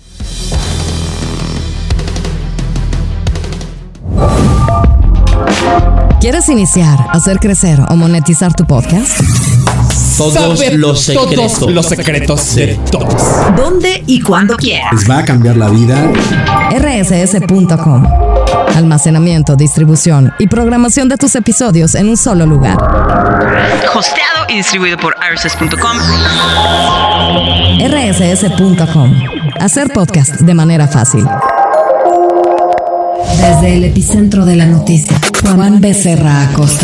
¿Quieres iniciar, hacer crecer o monetizar tu podcast? Todos Saber los secretos. Todos los secretos de todos. ¿Dónde y cuándo quieras? Les va a cambiar la vida. R S S punto com. Almacenamiento, distribución y programación de tus episodios en un solo lugar. Hosteado y distribuido por R S S punto com. R S S punto com. Hacer podcast de manera fácil. Desde el epicentro de la noticia, Juan Becerra Acosta.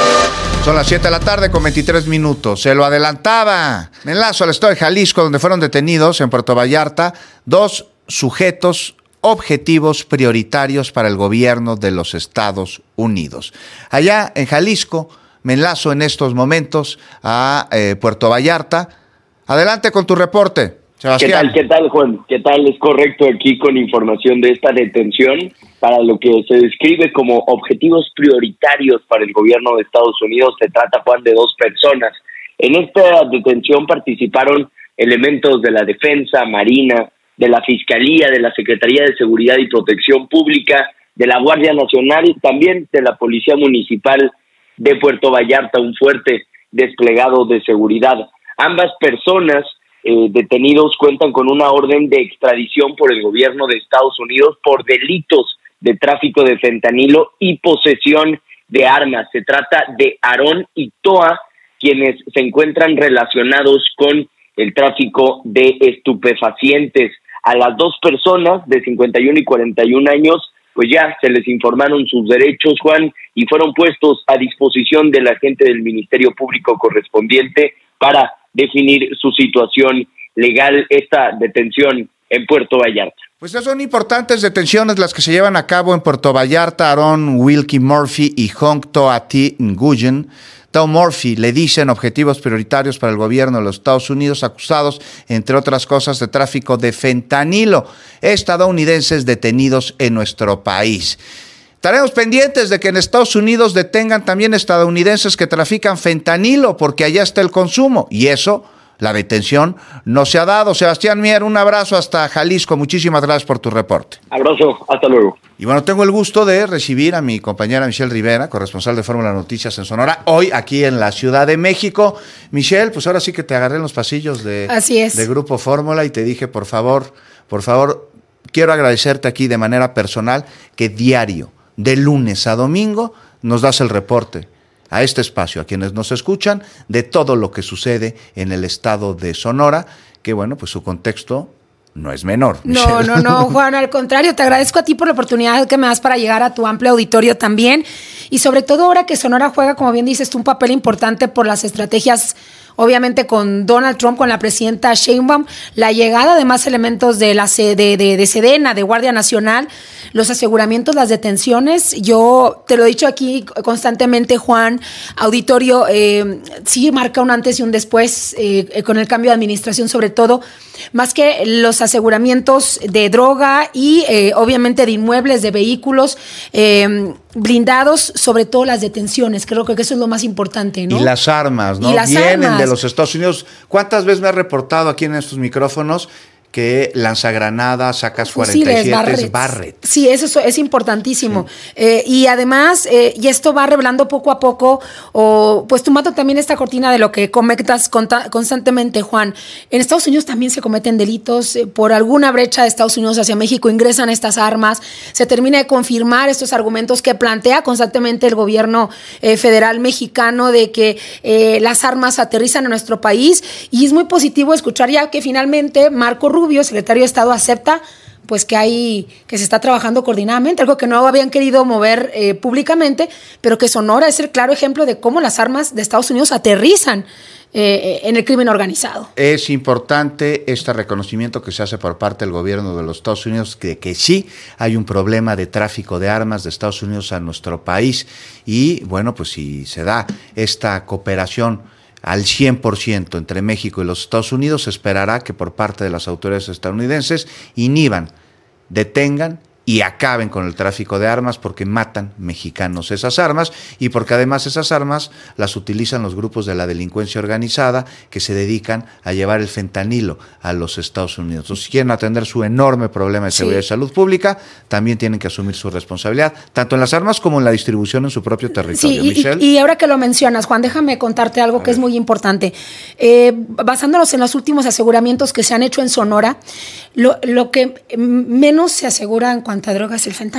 Son las siete de la tarde con veintitrés minutos. Se lo adelantaba. Me enlazo al estado de Jalisco, donde fueron detenidos en Puerto Vallarta dos sujetos objetivos prioritarios para el gobierno de los Estados Unidos. Allá en Jalisco, me enlazo en estos momentos a eh, Puerto Vallarta. Adelante con tu reporte, Sebastián. ¿Qué tal, qué tal, Juan? ¿Qué tal? Es correcto, aquí con información de esta detención para lo que se describe como objetivos prioritarios para el gobierno de Estados Unidos. Se trata, Juan, de dos personas. En esta detención participaron elementos de la Defensa, Marina, de la Fiscalía, de la Secretaría de Seguridad y Protección Pública, de la Guardia Nacional y también de la Policía Municipal de Puerto Vallarta, un fuerte desplegado de seguridad. Ambas personas eh, detenidos cuentan con una orden de extradición por el gobierno de Estados Unidos por delitos de tráfico de fentanilo y posesión de armas. Se trata de Aarón y Toa, quienes se encuentran relacionados con el tráfico de estupefacientes. A las dos personas de cincuenta y uno y cuarenta y un años, pues ya se les informaron sus derechos, Juan, y fueron puestos a disposición del agente del Ministerio Público correspondiente para definir su situación legal. Esta detención en Puerto Vallarta. Pues son importantes detenciones las que se llevan a cabo en Puerto Vallarta. Aaron Wilkie Murphy y Hong Toa-Thi Nguyen. Tom Murphy le dicen objetivos prioritarios para el gobierno de los Estados Unidos, acusados, entre otras cosas, de tráfico de fentanilo, estadounidenses detenidos en nuestro país. Estaremos pendientes de que en Estados Unidos detengan también estadounidenses que trafican fentanilo, porque allá está el consumo, y eso, la detención, no se ha dado. Sebastián Mier, un abrazo hasta Jalisco. Muchísimas gracias por tu reporte. Abrazo, hasta luego. Y bueno, tengo el gusto de recibir a mi compañera Michelle Rivera, corresponsal de Fórmula Noticias en Sonora, hoy aquí en la Ciudad de México. Michelle, pues ahora sí que te agarré en los pasillos de, Así es. de Grupo Fórmula y te dije, por favor, por favor, quiero agradecerte aquí de manera personal que diario, de lunes a domingo, nos das el reporte a este espacio, a quienes nos escuchan, de todo lo que sucede en el estado de Sonora, que bueno, pues su contexto no es menor. No, Michelle. no, no, Juan, al contrario, te agradezco a ti por la oportunidad que me das para llegar a tu amplio auditorio también, y sobre todo ahora que Sonora juega, como bien dices tú, un papel importante por las estrategias, obviamente con Donald Trump, con la presidenta Sheinbaum, la llegada de más elementos de la de, de, de Sedena, de Guardia Nacional, los aseguramientos, las detenciones. Yo te lo he dicho aquí constantemente, Juan, auditorio, eh, sí marca un antes y un después eh, con el cambio de administración, sobre todo, más que los aseguramientos de droga y eh, obviamente de inmuebles, de vehículos eh, blindados, sobre todo las detenciones. Creo que eso es lo más importante, ¿no? Y las armas, ¿no? Y las Vienen armas. de los Estados Unidos. ¿Cuántas veces me has reportado aquí en estos micrófonos que lanzagranadas, sacas cuarenta y siete, Barretts. Barrett? Sí, eso es, es importantísimo. Sí. Eh, y además, eh, y esto va revelando poco a poco, o pues tumbando también esta cortina de lo que comentas conta, constantemente, Juan. En Estados Unidos también se cometen delitos. Eh, por alguna brecha de Estados Unidos hacia México ingresan estas armas. Se termina de confirmar estos argumentos que plantea constantemente el gobierno eh, federal mexicano de que eh, las armas aterrizan en nuestro país. Y es muy positivo escuchar ya que finalmente Marco Rubio, Rubio, secretario de Estado, acepta pues que hay que se está trabajando coordinadamente, algo que no habían querido mover eh, públicamente, pero que Sonora es el claro ejemplo de cómo las armas de Estados Unidos aterrizan eh, en el crimen organizado. Es importante este reconocimiento que se hace por parte del gobierno de los Estados Unidos de que sí hay un problema de tráfico de armas de Estados Unidos a nuestro país, y bueno, pues si se da esta cooperación al cien por ciento entre México y los Estados Unidos, se esperará que por parte de las autoridades estadounidenses inhiban, detengan y acaben con el tráfico de armas, porque matan mexicanos esas armas y porque además esas armas las utilizan los grupos de la delincuencia organizada que se dedican a llevar el fentanilo a los Estados Unidos. Entonces, si quieren atender su enorme problema de seguridad sí. y salud pública, también tienen que asumir su responsabilidad, tanto en las armas como en la distribución en su propio territorio. Sí, y, y ahora que lo mencionas, Juan, déjame contarte algo a que ver. es muy importante. Eh, basándonos en los últimos aseguramientos que se han hecho en Sonora, lo, lo que menos se asegura en cuanto a drogas es el fentanilo.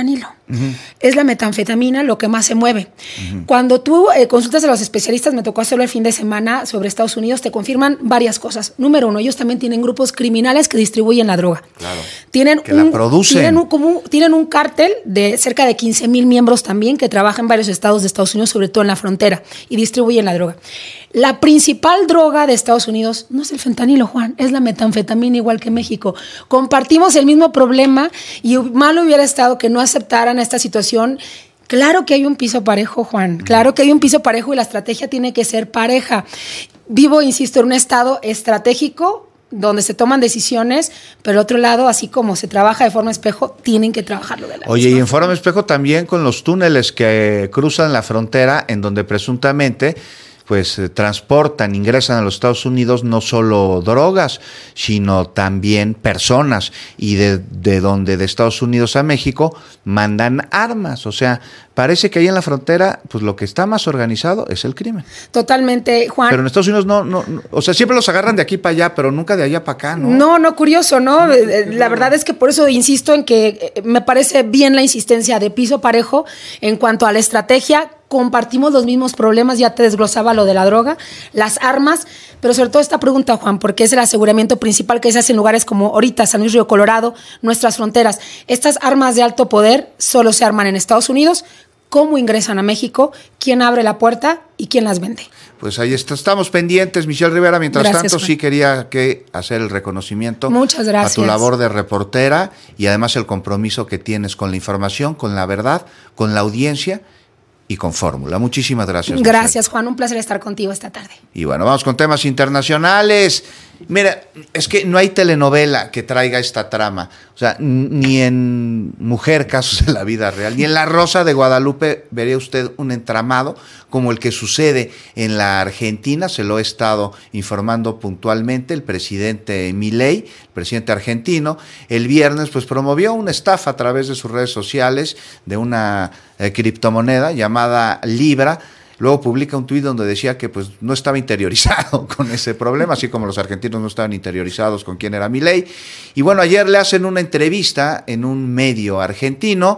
Uh-huh. Es la metanfetamina lo que más se mueve. Uh-huh. Cuando tú eh, consultas a los especialistas, me tocó hacerlo el fin de semana sobre Estados Unidos, te confirman varias cosas. Número uno, ellos también tienen grupos criminales que distribuyen la droga. Claro. Tienen que un, la producen. Tienen un, como, tienen un cártel de cerca de quince mil miembros también que trabajan en varios estados de Estados Unidos, sobre todo en la frontera, y distribuyen la droga. La principal droga de Estados Unidos no es el fentanilo, Juan, es la metanfetamina, igual que México. Compartimos el mismo problema y mal hubiera estado que no aceptaran esta situación. Claro que hay un piso parejo, Juan, claro que hay un piso parejo y la estrategia tiene que ser pareja. Vivo, insisto, en un estado estratégico donde se toman decisiones, pero al otro lado, así como se trabaja de forma espejo, tienen que trabajarlo de la Oye, misma y en forma espejo también con los túneles que cruzan la frontera, en donde presuntamente pues eh, transportan, ingresan a los Estados Unidos no solo drogas, sino también personas, y de, de donde de Estados Unidos a México mandan armas. O sea, parece que ahí en la frontera, pues lo que está más organizado es el crimen. Totalmente, Juan. Pero en Estados Unidos no, no, no, o sea, siempre los agarran de aquí para allá, pero nunca de allá para acá, ¿no? No, no, curioso, ¿no? La verdad es que por eso insisto en que me parece bien la insistencia de piso parejo en cuanto a la estrategia. Compartimos los mismos problemas, ya te desglosaba lo de la droga, las armas, pero sobre todo esta pregunta, Juan, porque es el aseguramiento principal que se hace en lugares como ahorita San Luis Río Colorado, nuestras fronteras. Estas armas de alto poder solo se arman en Estados Unidos. ¿Cómo ingresan a México? ¿Quién abre la puerta y quién las vende? Pues ahí está, estamos pendientes, Michelle Rivera. Mientras Gracias, tanto, Juan. sí quería que hacer el reconocimiento Muchas gracias. a tu labor de reportera y además el compromiso que tienes con la información, con la verdad, con la audiencia y con Fórmula. Muchísimas gracias. Gracias, Michelle. Juan. Un placer estar contigo esta tarde. Y bueno, vamos con temas internacionales. Mira, es que no hay telenovela que traiga esta trama. O sea, ni en Mujer, casos de la vida real, ni en La Rosa de Guadalupe vería usted un entramado como el que sucede en la Argentina. Se lo he estado informando puntualmente. El presidente Milei, el presidente argentino, el viernes pues promovió una estafa a través de sus redes sociales de una eh, criptomoneda llamada Libra. Luego publica un tuit donde decía que pues no estaba interiorizado con ese problema, así como los argentinos no estaban interiorizados con quién era Milei. Y bueno, ayer le hacen una entrevista en un medio argentino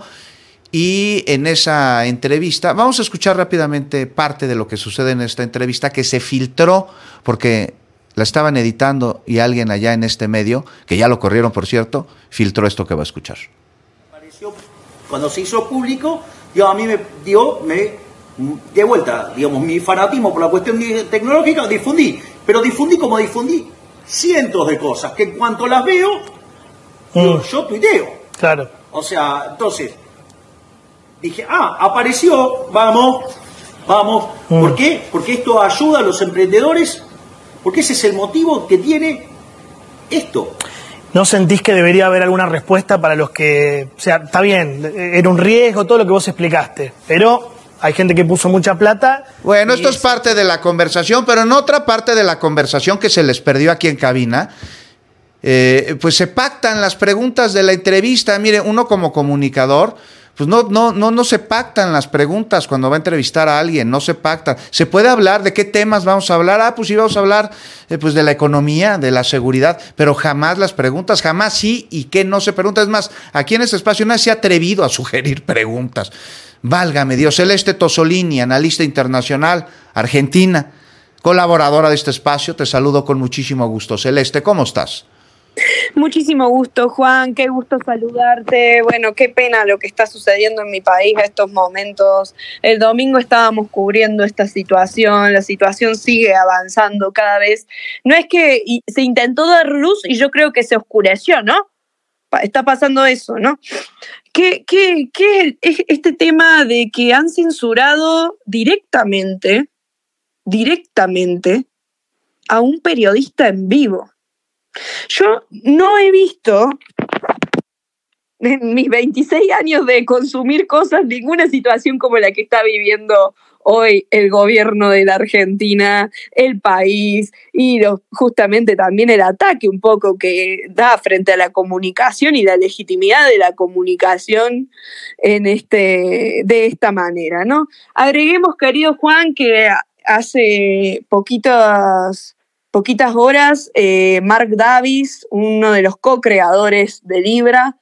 y en esa entrevista, vamos a escuchar rápidamente parte de lo que sucede en esta entrevista que se filtró porque la estaban editando y alguien allá en este medio, que ya lo corrieron por cierto, filtró esto que va a escuchar. Cuando se hizo público, yo a mí me dio, me de vuelta, digamos, mi fanatismo por la cuestión tecnológica, difundí, pero difundí como difundí cientos de cosas, que en cuanto las veo, mm. yo, yo tuiteo. Claro. O sea, entonces, dije, ah, apareció, vamos, vamos. Mm. ¿Por qué? Porque esto ayuda a los emprendedores, porque ese es el motivo que tiene esto. ¿No sentís que debería haber alguna respuesta para los que, o sea, está bien, era un riesgo, todo lo que vos explicaste, pero hay gente que puso mucha plata? Bueno, esto es parte de la conversación, pero en otra parte de la conversación que se les perdió aquí en cabina, eh, pues se pactan las preguntas de la entrevista. Mire, uno como comunicador, pues no, no, no, no se pactan las preguntas cuando va a entrevistar a alguien, no se pactan. Se puede hablar de qué temas vamos a hablar. Ah, pues sí, vamos a hablar eh, pues de la economía, de la seguridad, pero jamás las preguntas, jamás sí y qué no se pregunta. Es más, aquí en este espacio nadie se ha atrevido a sugerir preguntas. Válgame Dios. Celeste Tosolini, analista internacional, argentina, colaboradora de este espacio, te saludo con muchísimo gusto. Celeste, ¿cómo estás? Muchísimo gusto, Juan, qué gusto saludarte. Bueno, qué pena lo que está sucediendo en mi país a estos momentos. El domingo estábamos cubriendo esta situación, la situación sigue avanzando cada vez. No es que se intentó dar luz y yo creo que se oscureció, ¿no? Está pasando eso, ¿no? ¿Qué, qué, qué es este tema de que han censurado directamente, directamente a un periodista en vivo? Yo no he visto en mis veintiséis años de consumir cosas ninguna situación como la que está viviendo hoy el gobierno de la Argentina, el país y los, justamente también el ataque un poco que da frente a la comunicación y la legitimidad de la comunicación en este, de esta manera, ¿no? Agreguemos, querido Juan, que hace poquitas, poquitas horas eh, Mark Davis, uno de los co-creadores de Libra,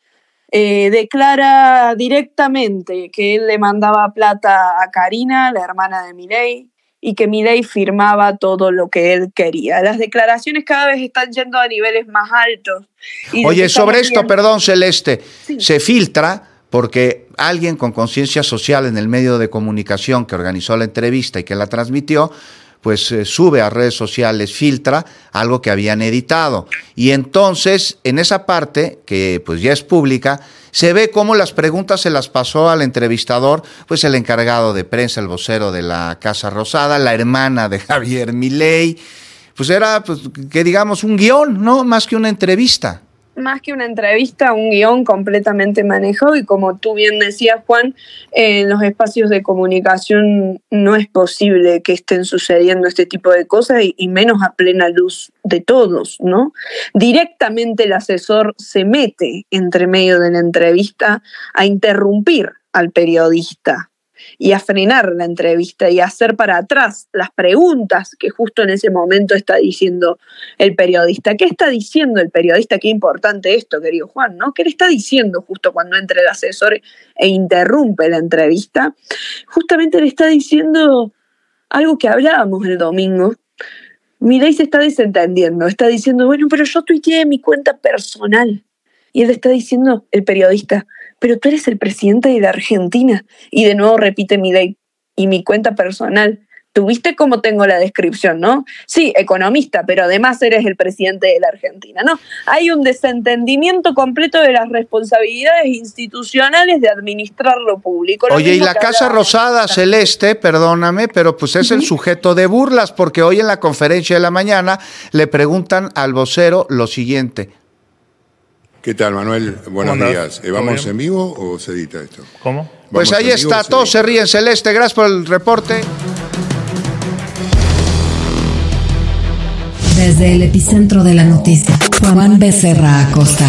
eh, declara directamente que él le mandaba plata a Karina, la hermana de Milei, y que Milei firmaba todo lo que él quería. Las declaraciones cada vez están yendo a niveles más altos. Y Oye, sobre esto, viendo... perdón, Celeste, sí. se filtra porque alguien con conciencia social en el medio de comunicación que organizó la entrevista y que la transmitió, pues eh, sube a redes sociales, filtra algo que habían editado. Y entonces, en esa parte, que pues ya es pública, se ve cómo las preguntas se las pasó al entrevistador, pues el encargado de prensa, el vocero de la Casa Rosada, la hermana de Javier Milei. Pues era, pues, que digamos, un guión, ¿no? Más que una entrevista. Más que una entrevista, un guión completamente manejado, y como tú bien decías, Juan, en los espacios de comunicación no es posible que estén sucediendo este tipo de cosas, y, y menos a plena luz de todos, ¿no? Directamente el asesor se mete entre medio de la entrevista a interrumpir al periodista y a frenar la entrevista y a hacer para atrás las preguntas que justo en ese momento está diciendo el periodista. ¿Qué está diciendo el periodista? Qué importante esto, querido Juan, ¿no? ¿Qué le está diciendo justo cuando entra el asesor e interrumpe la entrevista? Justamente le está diciendo algo que hablábamos el domingo. Milei se está desentendiendo, está diciendo, bueno, pero yo tuiteé mi cuenta personal. Y él está diciendo, el periodista, pero tú eres el presidente de la Argentina. Y de nuevo repite Milei, y mi cuenta personal. ¿Tuviste cómo tengo la descripción, no? Sí, economista, pero además eres el presidente de la Argentina, ¿no? Hay un desentendimiento completo de las responsabilidades institucionales de administrar lo público. Lo Oye, y la Casa Rosada, Celeste, perdóname, pero pues es el sujeto de burlas, porque hoy en la conferencia de la mañana le preguntan al vocero lo siguiente. ¿Qué tal, Manuel? Buenos días. ¿Vamos en vivo o se edita esto? ¿Cómo? Pues ahí está, todos se ríen, Celeste, gracias por el reporte. Desde el epicentro de la noticia, Juan Becerra Acosta.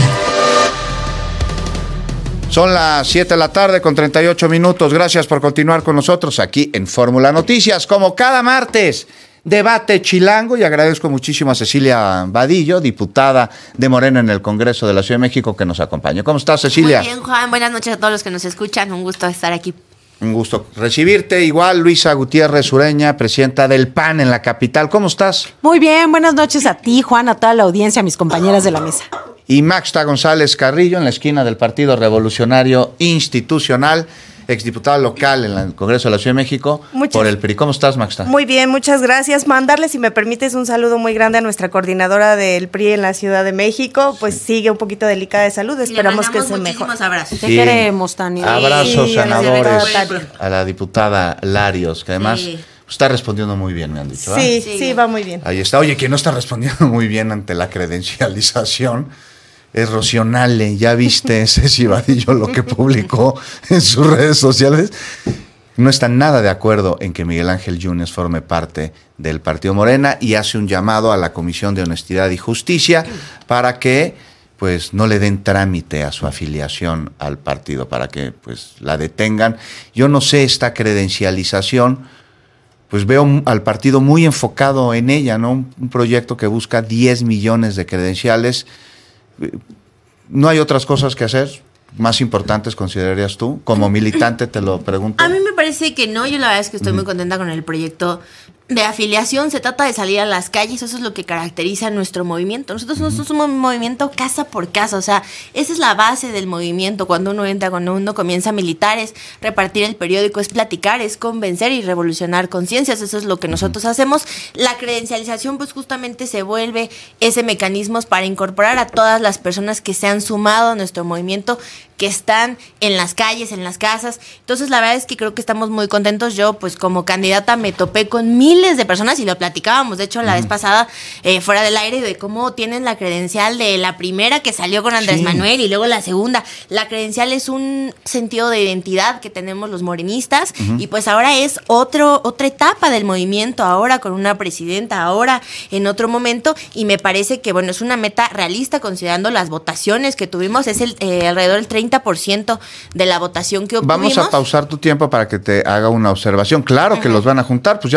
Son las siete de la tarde con treinta y ocho minutos. Gracias por continuar con nosotros aquí en Fórmula Noticias. Como cada martes, debate chilango, y agradezco muchísimo a Cecilia Vadillo, diputada de Morena en el Congreso de la Ciudad de México, que nos acompaña. ¿Cómo estás, Cecilia? Muy bien, Juan. Buenas noches a todos los que nos escuchan. Un gusto estar aquí. Un gusto recibirte. Igual, Luisa Gutiérrez Ureña, presidenta del P A N en la capital. ¿Cómo estás? Muy bien. Buenas noches a ti, Juan, a toda la audiencia, a mis compañeras de la mesa. Y Maxta González Carrillo, en la esquina del Partido Revolucionario Institucional, exdiputada local en el Congreso de la Ciudad de México, muchas, por el P R I. ¿Cómo estás, Maxta? Muy bien, muchas gracias. Mandarle, si me permites, un saludo muy grande a nuestra coordinadora del P R I en la Ciudad de México. Pues sí, sigue un poquito delicada de salud, esperamos que se mejore. Abrazos. Te sí. queremos, Tania. Abrazos, sí, sanadores, a la diputada Larios, que además sí. está respondiendo muy bien, me han dicho. Sí, ¿eh? sí, sí, va muy bien. Ahí está. Oye, quien no está respondiendo muy bien ante la credencialización es Rocío Nale. ¿Ya viste, Ceci Vadillo, lo que publicó en sus redes sociales? No está nada de acuerdo en que Miguel Ángel Yunes forme parte del Partido Morena y hace un llamado a la Comisión de Honestidad y Justicia para que pues no le den trámite a su afiliación al partido, para que pues la detengan. Yo no sé, esta credencialización, pues veo al partido muy enfocado en ella, ¿no? Un, un proyecto que busca diez millones de credenciales. ¿No hay otras cosas que hacer más importantes, considerarías tú? Como militante te lo pregunto. A mí me parece que no. Yo la verdad es que estoy uh-huh. muy contenta con el proyecto de afiliación. Se trata de salir a las calles. Eso es lo que caracteriza nuestro movimiento. Nosotros uh-huh. no somos un movimiento casa por casa. O sea, esa es la base del movimiento. Cuando uno entra, cuando uno comienza a militar, es repartir el periódico, es platicar, es convencer y revolucionar conciencias. Eso es lo que nosotros uh-huh. hacemos. La credencialización, pues justamente se vuelve ese mecanismo para incorporar a todas las personas que se han sumado a nuestro movimiento, que están en las calles, en las casas. Entonces, la verdad es que creo que estamos muy contentos. Yo, pues, como candidata me topé con miles de personas y lo platicábamos, de hecho, la uh-huh. vez pasada, eh, fuera del aire, de cómo tienen la credencial de la primera que salió con Andrés sí. Manuel y luego la segunda. La credencial es un sentido de identidad que tenemos los morenistas uh-huh. y pues ahora es otro, otra etapa del movimiento, ahora con una presidenta, ahora en otro momento, y me parece que, bueno, es una meta realista considerando las votaciones que tuvimos. Es el eh, alrededor del treinta por ciento de la votación que obtuvimos. Vamos a pausar tu tiempo para que te haga una observación. Claro que uh-huh. los van a juntar, pues ya acaban de decir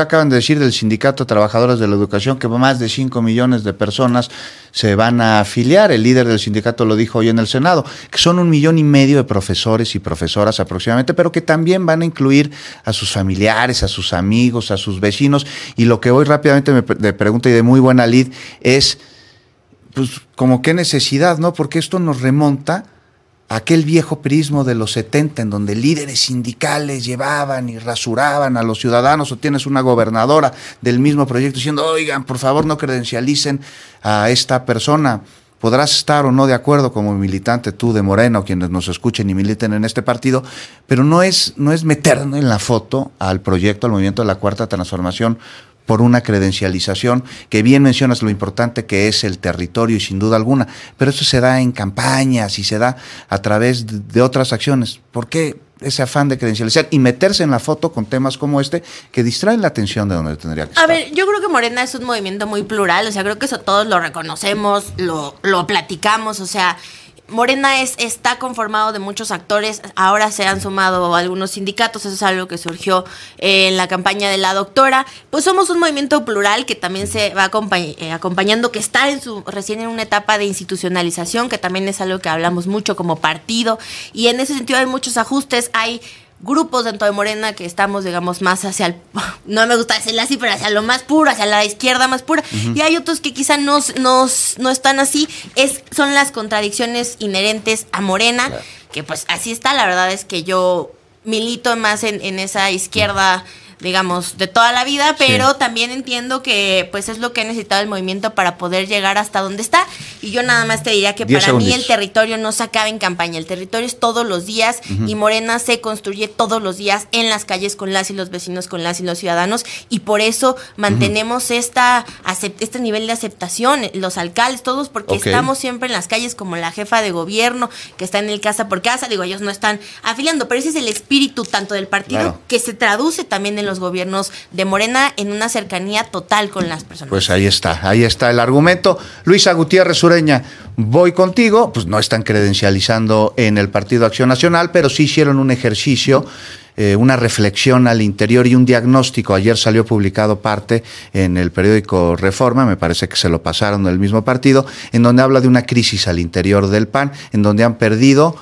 decir del Sindicato de Trabajadores de la Educación, que más de cinco millones de personas se van a afiliar. El líder del sindicato lo dijo hoy en el Senado, que son un millón y medio de profesores y profesoras aproximadamente, pero que también van a incluir a sus familiares, a sus amigos, a sus vecinos. Y lo que hoy rápidamente me, me pregunta, y de muy buena lid, es, pues, como qué necesidad, ¿no? Porque esto nos remonta a aquel viejo prismo de los setenta, en donde líderes sindicales llevaban y rasuraban a los ciudadanos, o tienes una gobernadora del mismo proyecto diciendo, oigan, por favor no credencialicen a esta persona. Podrás estar o no de acuerdo como militante tú de Morena, o quienes nos escuchen y militen en este partido, pero no es, no es meternos en la foto al proyecto, al movimiento de la Cuarta Transformación, por una credencialización, que bien mencionas lo importante que es el territorio y sin duda alguna, pero eso se da en campañas y se da a través de, de otras acciones. ¿Por qué ese afán de credencializar y meterse en la foto con temas como este que distraen la atención de donde tendría que estar? A ver, yo creo que Morena es un movimiento muy plural, o sea, creo que eso todos lo reconocemos, lo, lo platicamos, o sea, Morena es, está conformado de muchos actores, ahora se han sumado algunos sindicatos, eso es algo que surgió eh, en la campaña de la doctora. Pues somos un movimiento plural que también se va acompañ- eh, acompañando, que está en su recién en una etapa de institucionalización, que también es algo que hablamos mucho como partido, y en ese sentido hay muchos ajustes, hay grupos dentro de Morena que estamos, digamos, más hacia el, no me gusta decirlo así, pero hacia lo más puro, hacia la izquierda más pura, uh-huh. Y hay otros que quizá no, no, no están así, es, son las contradicciones inherentes a Morena, claro. Que pues así está, la verdad es que yo milito más en, en esa izquierda, digamos, de toda la vida, pero sí. También entiendo que pues es lo que ha necesitado el movimiento para poder llegar hasta donde está, y yo nada más te diría que para segundos. Mí el territorio no se acaba en campaña, el territorio es todos los días, uh-huh. Y Morena se construye todos los días en las calles con las y los vecinos, con las y los ciudadanos, y por eso mantenemos uh-huh. esta acept- este nivel de aceptación, los alcaldes, todos, porque okay. Estamos siempre en las calles como la jefa de gobierno, que está en el casa por casa, digo, ellos no están afiliando, pero ese es el espíritu tanto del partido, claro. Que se traduce también en los gobiernos de Morena en una cercanía total con las personas. Pues ahí está, ahí está el argumento. Luisa Gutiérrez Ureña, voy contigo, pues no están credencializando en el Partido Acción Nacional, pero sí hicieron un ejercicio, eh, una reflexión al interior y un diagnóstico. Ayer salió publicado parte en el periódico Reforma, me parece que se lo pasaron del mismo partido, en donde habla de una crisis al interior del P A N, en donde han perdido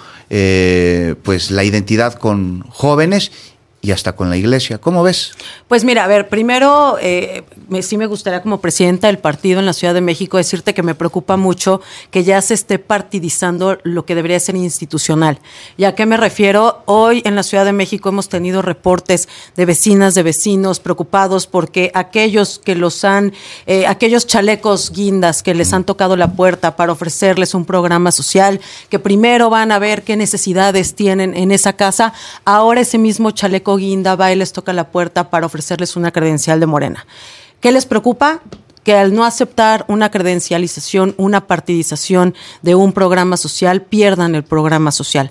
eh, pues la identidad con jóvenes y hasta con la iglesia. ¿Cómo ves? Pues mira, a ver, primero, eh, me, sí me gustaría como presidenta del partido en la Ciudad de México decirte que me preocupa mucho que ya se esté partidizando lo que debería ser institucional. ¿Y a qué me refiero? Hoy en la Ciudad de México hemos tenido reportes de vecinas, de vecinos preocupados porque aquellos que los han, eh, aquellos chalecos guindas que les han tocado la puerta para ofrecerles un programa social, que primero van a ver qué necesidades tienen en esa casa, ahora ese mismo chaleco guinda va y les toca la puerta para ofrecerles una credencial de Morena. ¿Qué les preocupa? Que al no aceptar una credencialización, una partidización de un programa social, pierdan el programa social.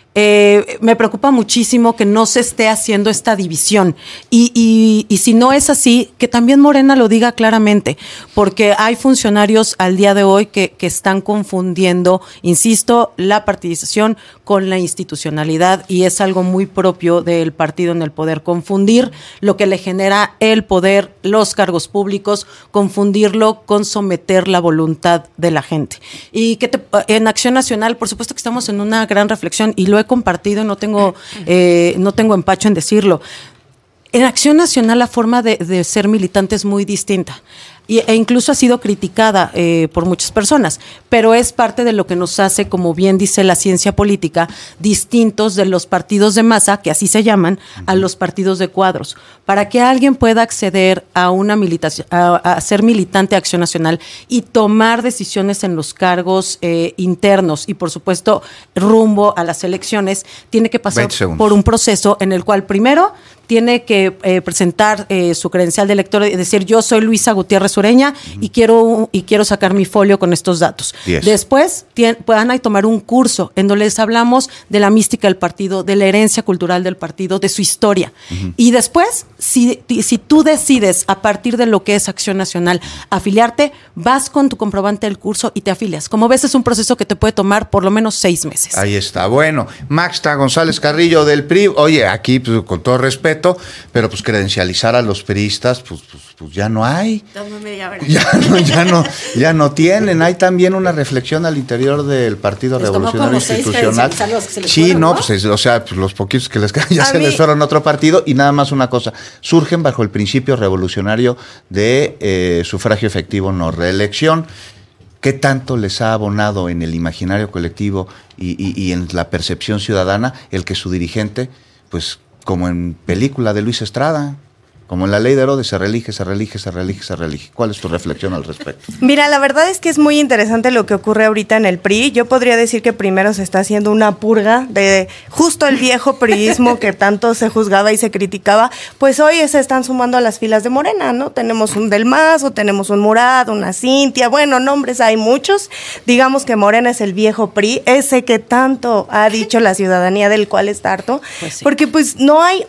Eh, me preocupa muchísimo que no se esté haciendo esta división y, y, y si no es así, que también Morena lo diga claramente, porque hay funcionarios al día de hoy que, que están confundiendo, insisto, la partidización con la institucionalidad, y es algo muy propio del partido en el poder, confundir lo que le genera el poder, los cargos públicos, confundirlo con someter la voluntad de la gente. Y que te, en Acción Nacional, por supuesto que estamos en una gran reflexión y lo he compartido, no tengo, eh, no tengo empacho en decirlo. En Acción Nacional la forma de, de ser militante es muy distinta. Y, e incluso ha sido criticada eh, por muchas personas, pero es parte de lo que nos hace, como bien dice la ciencia política, distintos de los partidos de masa, que así se llaman, a los partidos de cuadros. Para que alguien pueda acceder a una militación, a, a ser militante de Acción Nacional y tomar decisiones en los cargos eh, internos y, por supuesto, rumbo a las elecciones, tiene que pasar por un proceso en el cual primero tiene que eh, presentar eh, su credencial de elector y decir, yo soy Luisa Gutiérrez Ureña uh-huh. y quiero y quiero sacar mi folio con estos datos. Yes. Después tien, van a tomar un curso en donde les hablamos de la mística del partido, de la herencia cultural del partido, de su historia. Uh-huh. Y después, si, si tú decides a partir de lo que es Acción Nacional afiliarte, vas con tu comprobante del curso y te afilias. Como ves, es un proceso que te puede tomar por lo menos seis meses. Ahí está. Bueno, Maxta González Carrillo del P R I. Oye, aquí pues, con todo respeto, respeto, pero pues credencializar a los priistas, pues, pues, pues ya no hay. Ya no, ya no, ya no tienen. Hay también una reflexión al interior del Partido Les Revolucionario Institucional. Sí, fueron, no, ¿no? pues es, o sea, pues los poquitos que les quedan ya A se mí- les fueron a otro partido. Y nada más una cosa, surgen bajo el principio revolucionario de eh, sufragio efectivo, no reelección. ¿Qué tanto les ha abonado en el imaginario colectivo y, y, y en la percepción ciudadana el que su dirigente, pues como en película de Luis Estrada, como en La Ley de Herodes, se reelige, se reelige, se reelige, se reelige? ¿Cuál es tu reflexión al respecto? Mira, la verdad es que es muy interesante lo que ocurre ahorita en el P R I. Yo podría decir que primero se está haciendo una purga de justo el viejo priismo que tanto se juzgaba y se criticaba, pues hoy se están sumando a las filas de Morena, ¿no? Tenemos un Del Mazo, tenemos un Murad, una Cintia, bueno, nombres hay muchos. Digamos que Morena es el viejo P R I, ese que tanto ha dicho la ciudadanía, del cual está harto, Pues sí. porque pues no hay...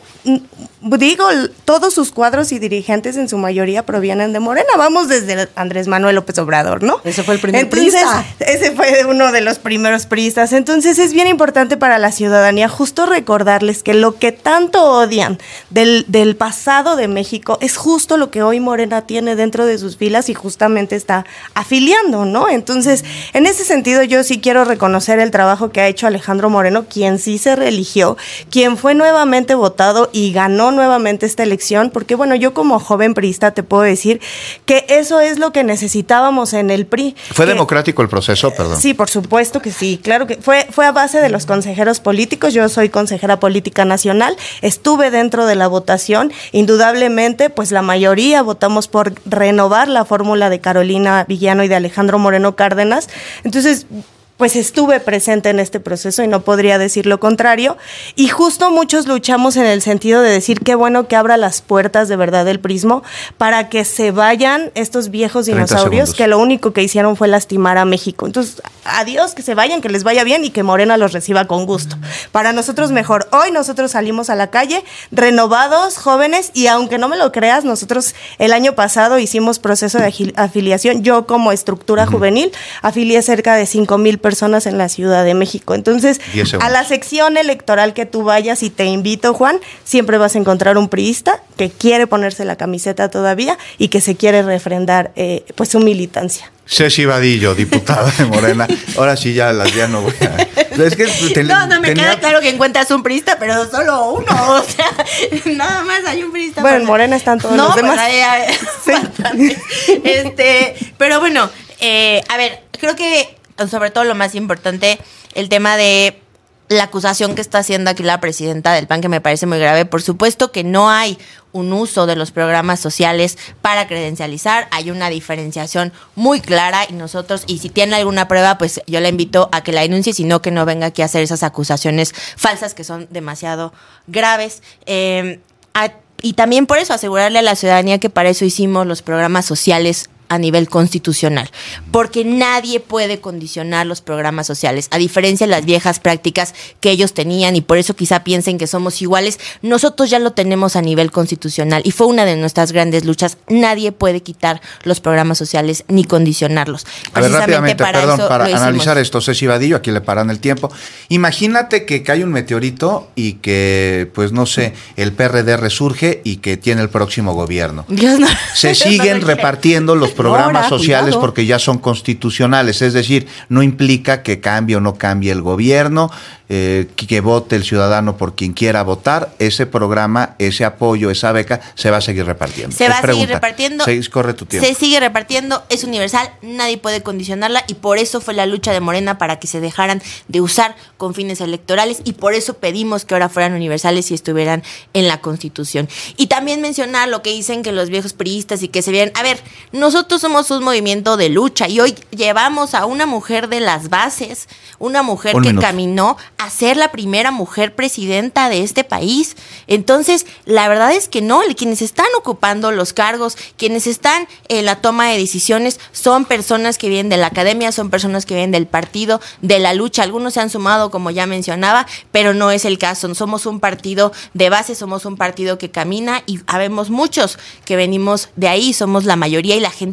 Digo, todos sus cuadros y dirigentes en su mayoría provienen de Morena. Vamos desde Andrés Manuel López Obrador, ¿no? Ese fue el primer Entonces, priista. ese fue uno de los primeros priistas. Entonces es bien importante para la ciudadanía justo recordarles que lo que tanto odian del, del pasado de México es justo lo que hoy Morena tiene dentro de sus filas y justamente está afiliando, ¿no? Entonces, en ese sentido yo sí quiero reconocer el trabajo que ha hecho Alejandro Moreno, quien sí se reeligió, quien fue nuevamente votado y ganó nuevamente esta elección, porque bueno, yo como joven priista te puedo decir que eso es lo que necesitábamos en el P R I. ¿Fue que, democrático el proceso? Perdón. Sí, por supuesto que sí, claro que fue, fue a base de los consejeros políticos. Yo soy consejera política nacional, estuve dentro de la votación, indudablemente pues la mayoría votamos por renovar la fórmula de Carolina Villano y de Alejandro Moreno Cárdenas. Entonces, pues estuve presente en este proceso y no podría decir lo contrario. Y justo muchos luchamos en el sentido de decir qué bueno que abra las puertas de verdad del prismo para que se vayan estos viejos dinosaurios que lo único que hicieron fue lastimar a México. Entonces, adiós, que se vayan, que les vaya bien y que Morena los reciba con gusto. Para nosotros mejor. Hoy nosotros salimos a la calle renovados, jóvenes, y aunque no me lo creas, nosotros el año pasado hicimos proceso de agil- afiliación. Yo como estructura uh-huh. juvenil afilié cerca de cinco mil personas personas en la Ciudad de México. Entonces, a la sección electoral que tú vayas, y te invito, Juan, siempre vas a encontrar un priista que quiere ponerse la camiseta todavía y que se quiere refrendar eh, pues su militancia. Ceci Vadillo, diputada de Morena. Ahora sí ya las ya no voy a... Es que te, no, no, me tenía... queda claro que encuentras un priista, pero solo uno. O sea, nada más hay un priista. Bueno, en Morena están todos no, los demás. Pues, hay, sí. este, pero bueno, eh, a ver, creo que sobre todo lo más importante, el tema de la acusación que está haciendo aquí la presidenta del P A N, que me parece muy grave. Por supuesto que no hay un uso de los programas sociales para credencializar, hay una diferenciación muy clara y nosotros, y si tiene alguna prueba, pues yo la invito a que la denuncie, sino que no venga aquí a hacer esas acusaciones falsas que son demasiado graves. Eh, a, y también por eso asegurarle a la ciudadanía que para eso hicimos los programas sociales a nivel constitucional, porque nadie puede condicionar los programas sociales, a diferencia de las viejas prácticas que ellos tenían, y por eso quizá piensen que somos iguales. Nosotros ya lo tenemos a nivel constitucional y fue una de nuestras grandes luchas. Nadie puede quitar los programas sociales ni condicionarlos. A ver, rápidamente, para perdón, para analizar esto, Ceci Vadillo, aquí le paran el tiempo. Imagínate que cae un meteorito y que, pues no sé, el P R D resurge y que tiene el próximo gobierno. Dios no, Se siguen no repartiendo los programas Ahora, sociales cuidado. Porque ya son constitucionales, es decir, no implica que cambie o no cambie el gobierno, eh, que vote el ciudadano por quien quiera votar. Ese programa, ese apoyo, esa beca se va a seguir repartiendo. Se es va a pregunta. seguir repartiendo. Se, corre tu tiempo. Se sigue repartiendo, es universal, nadie puede condicionarla, y por eso fue la lucha de Morena para que se dejaran de usar con fines electorales, y por eso pedimos que ahora fueran universales y estuvieran en la Constitución. Y también mencionar lo que dicen que los viejos priistas y que se vieran. A ver, nosotros somos un movimiento de lucha y hoy llevamos a una mujer de las bases, una mujer un que minuto. caminó a ser la primera mujer presidenta de este país. Entonces, la verdad es que no, quienes están ocupando los cargos, quienes están en la toma de decisiones, son personas que vienen de la academia, son personas que vienen del partido, de la lucha. Algunos se han sumado, como ya mencionaba, pero no es el caso. Somos un partido de base, somos un partido que camina, y habemos muchos que venimos de ahí, somos la mayoría, y la gente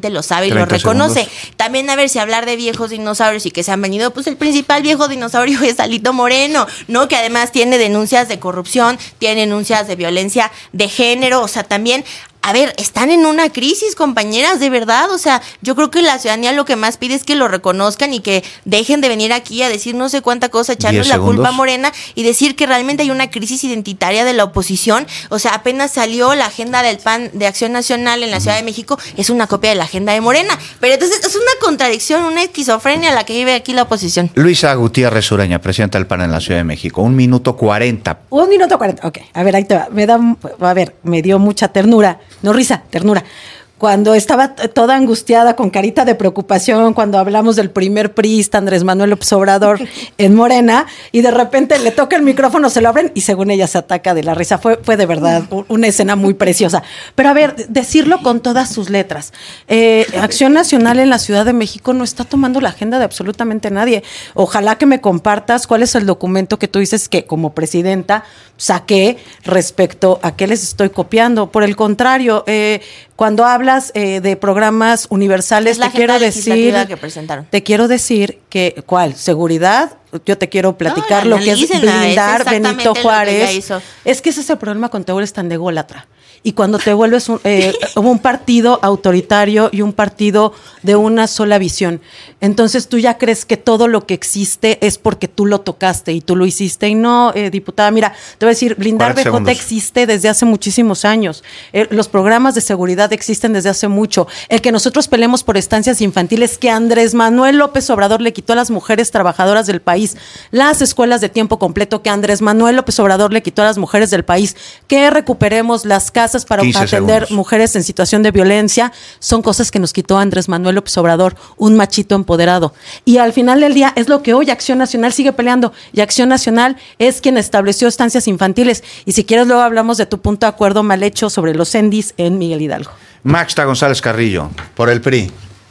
gente lo sabe y lo reconoce. Segundos. También, a ver, si hablar de viejos dinosaurios y que se han venido, pues el principal viejo dinosaurio es Alito Moreno, ¿no? Que además tiene denuncias de corrupción, tiene denuncias de violencia de género, o sea, también... A ver, están en una crisis, compañeras, de verdad. O sea, yo creo que la ciudadanía lo que más pide es que lo reconozcan y que dejen de venir aquí a decir no sé cuánta cosa, echarnos la culpa a Morena y decir que realmente hay una crisis identitaria de la oposición. O sea, apenas salió la agenda del P A N de Acción Nacional en la Ciudad de México, es una copia de la agenda de Morena. Pero entonces es una contradicción, una esquizofrenia la que vive aquí la oposición. Luisa Gutiérrez Ureña, presidenta del P A N en la Ciudad de México. Un minuto cuarenta. Un minuto cuarenta, ok. A ver, ahí te va. Me da, a ver, me dio mucha ternura. No risa, ternura. Cuando estaba toda angustiada, con carita de preocupación, cuando hablamos del primer priista, Andrés Manuel López Obrador, en Morena, y de repente le toca el micrófono, se lo abren, y según ella se ataca de la risa. Fue, fue de verdad una escena muy preciosa. Pero a ver, decirlo con todas sus letras. Eh, Acción Nacional en la Ciudad de México no está tomando la agenda de absolutamente nadie. Ojalá que me compartas cuál es el documento que tú dices que como presidenta saqué respecto a qué les estoy copiando. Por el contrario, eh, cuando hablas eh, de programas universales, te quiero decir, que presentaron. te quiero decir que, ¿cuál? Seguridad. Yo te quiero platicar no, lo que es blindar es Benito Juárez. Que es que ese es el problema cuando te vuelves tan de ególatra. Y cuando te vuelves un, eh, un partido autoritario y un partido de una sola visión. Entonces tú ya crees que todo lo que existe es porque tú lo tocaste y tú lo hiciste. Y no, eh, diputada, mira, te voy a decir, blindar B J existe desde hace muchísimos años. Eh, los programas de seguridad existen desde hace mucho. El que nosotros peleemos por estancias infantiles que Andrés Manuel López Obrador le quitó a las mujeres trabajadoras del país. Las escuelas de tiempo completo que Andrés Manuel López Obrador le quitó a las mujeres del país. Que recuperemos las casas para atender segundos. Mujeres en situación de violencia, son cosas que nos quitó Andrés Manuel López Obrador, un machito empoderado. Y al final del día es lo que hoy Acción Nacional sigue peleando, y Acción Nacional es quien estableció estancias infantiles. Y si quieres luego hablamos de tu punto de acuerdo mal hecho sobre los Endis en Miguel Hidalgo. Maxta González Carrillo, por el P R I.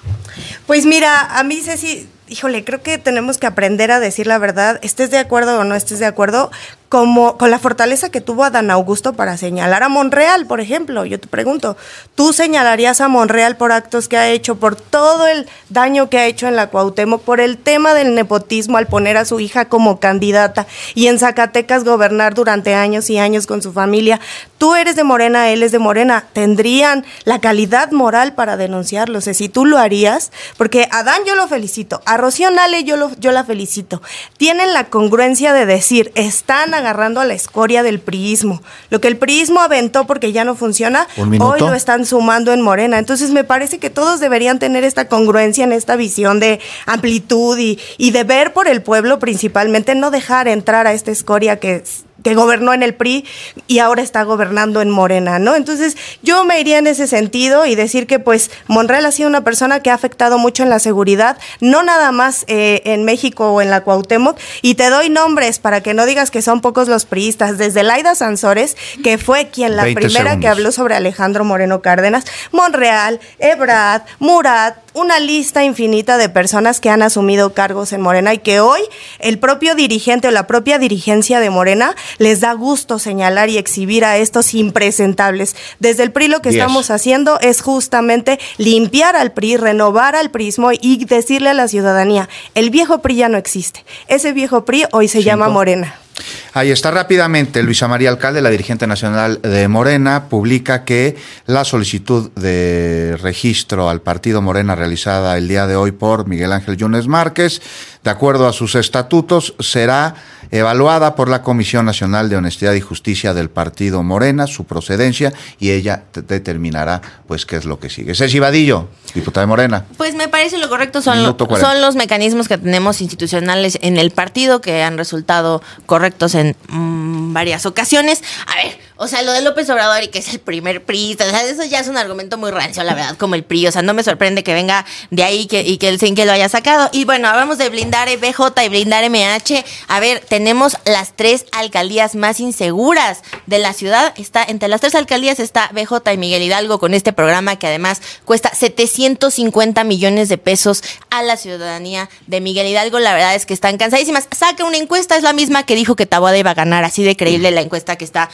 Pues mira, a mí Ceci, híjole, creo que tenemos que aprender a decir la verdad, estés de acuerdo o no estés de acuerdo, como con la fortaleza que tuvo Adán Augusto para señalar a Monreal, por ejemplo. Yo te pregunto, ¿tú señalarías a Monreal por actos que ha hecho, por todo el daño que ha hecho en la Cuauhtémoc, por el tema del nepotismo al poner a su hija como candidata y en Zacatecas gobernar durante años y años con su familia? Tú eres de Morena, él es de Morena. ¿Tendrían la calidad moral para denunciarlo? O sea, si tú lo harías, porque a Adán yo lo felicito, a Rocío Nale yo, lo, yo la felicito. Tienen la congruencia de decir, están agarrando a la escoria del priismo. Lo que el priismo aventó porque ya no funciona, hoy lo están sumando en Morena. Entonces me parece que todos deberían tener esta congruencia en esta visión de amplitud y, y de ver por el pueblo principalmente, no dejar entrar a esta escoria que que gobernó en el P R I y ahora está gobernando en Morena, ¿no? Entonces, yo me iría en ese sentido y decir que, pues, Monreal ha sido una persona que ha afectado mucho en la seguridad, no nada más eh, en México o en la Cuauhtémoc, y te doy nombres para que no digas que son pocos los priistas, desde Laida Sansores, que fue quien la primera segundos. Que habló sobre Alejandro Moreno Cárdenas, Monreal, Ebrard, Murat, una lista infinita de personas que han asumido cargos en Morena y que hoy el propio dirigente o la propia dirigencia de Morena les da gusto señalar y exhibir a estos impresentables. Desde el P R I lo que yes. estamos haciendo es justamente limpiar al P R I, renovar al prismo y decirle a la ciudadanía, el viejo P R I ya no existe. Ese viejo P R I hoy se Cinco. llama Morena. Ahí está rápidamente. Luisa María Alcalde, la dirigente nacional de Morena, publica que la solicitud de registro al partido Morena realizada el día de hoy por Miguel Ángel Yunes Márquez, de acuerdo a sus estatutos, será evaluada por la Comisión Nacional de Honestidad y Justicia del partido Morena, su procedencia, y ella te determinará pues qué es lo que sigue. Ceci Vadillo, diputada de Morena. Pues me parece lo correcto, son, lo, son los mecanismos que tenemos institucionales en el partido que han resultado correctos en mmm, varias ocasiones. A ver, o sea, lo de López Obrador y que es el primer priista, o sea, eso ya es un argumento muy rancio, la verdad, como el P R I, o sea, no me sorprende que venga de ahí que, y que el sin que lo haya sacado. Y bueno, hablamos de blindar B J y blindar M H. A ver, tenemos las tres alcaldías más inseguras de la ciudad. Está entre las tres alcaldías está B J y Miguel Hidalgo, con este programa que además cuesta setecientos cincuenta millones de pesos a la ciudadanía de Miguel Hidalgo. La verdad es que están cansadísimas. Saca una encuesta, es la misma que dijo que Taboada iba a ganar, así de creíble la encuesta que está publicada.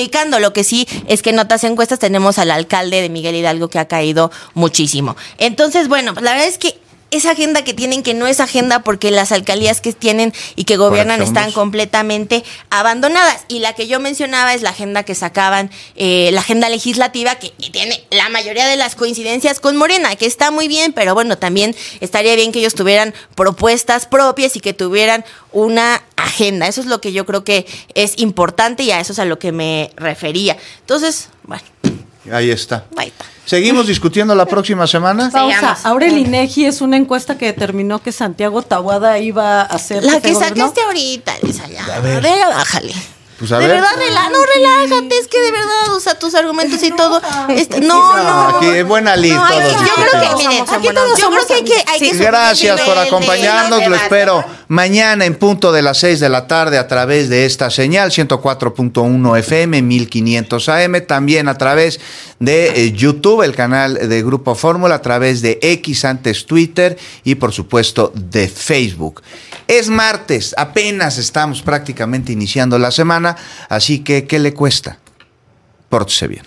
complicando. Lo que sí es que en otras encuestas tenemos al alcalde de Miguel Hidalgo que ha caído muchísimo. Entonces, bueno, pues la verdad es que esa agenda que tienen, que no es agenda porque las alcaldías que tienen y que gobiernan están completamente abandonadas. Y la que yo mencionaba es la agenda que sacaban, eh, la agenda legislativa, que, que tiene la mayoría de las coincidencias con Morena, que está muy bien, pero bueno, también estaría bien que ellos tuvieran propuestas propias y que tuvieran una agenda. Eso es lo que yo creo que es importante y a eso es a lo que me refería. Entonces, bueno. Ahí está. Ahí está. ¿Seguimos discutiendo la próxima semana? Pausa. Ahora el INEGI es una encuesta que determinó que Santiago Taboada iba a ser... La que sacaste ahorita, Lisa, ya. A ver, a ver bájale. Pues a de ver. verdad, rela no, relájate, es que de verdad, o sea, tus argumentos y todo. Este, no, no, no. Aquí es buena lista. No, todos yo creo que, miren, aquí todos yo creo que hay que, hay sí. que Gracias por acompañarnos, lo espero mañana en punto de las seis de la tarde a través de esta señal, ciento cuatro punto uno F M, mil quinientos A M, también a través de eh, YouTube, el canal de Grupo Fórmula, a través de X, antes Twitter, y por supuesto de Facebook. Es martes, apenas estamos prácticamente iniciando la semana, así que ¿qué le cuesta? Pórtese bien.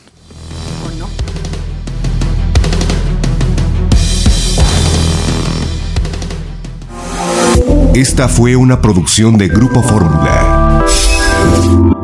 Esta fue una producción de Grupo Fórmula.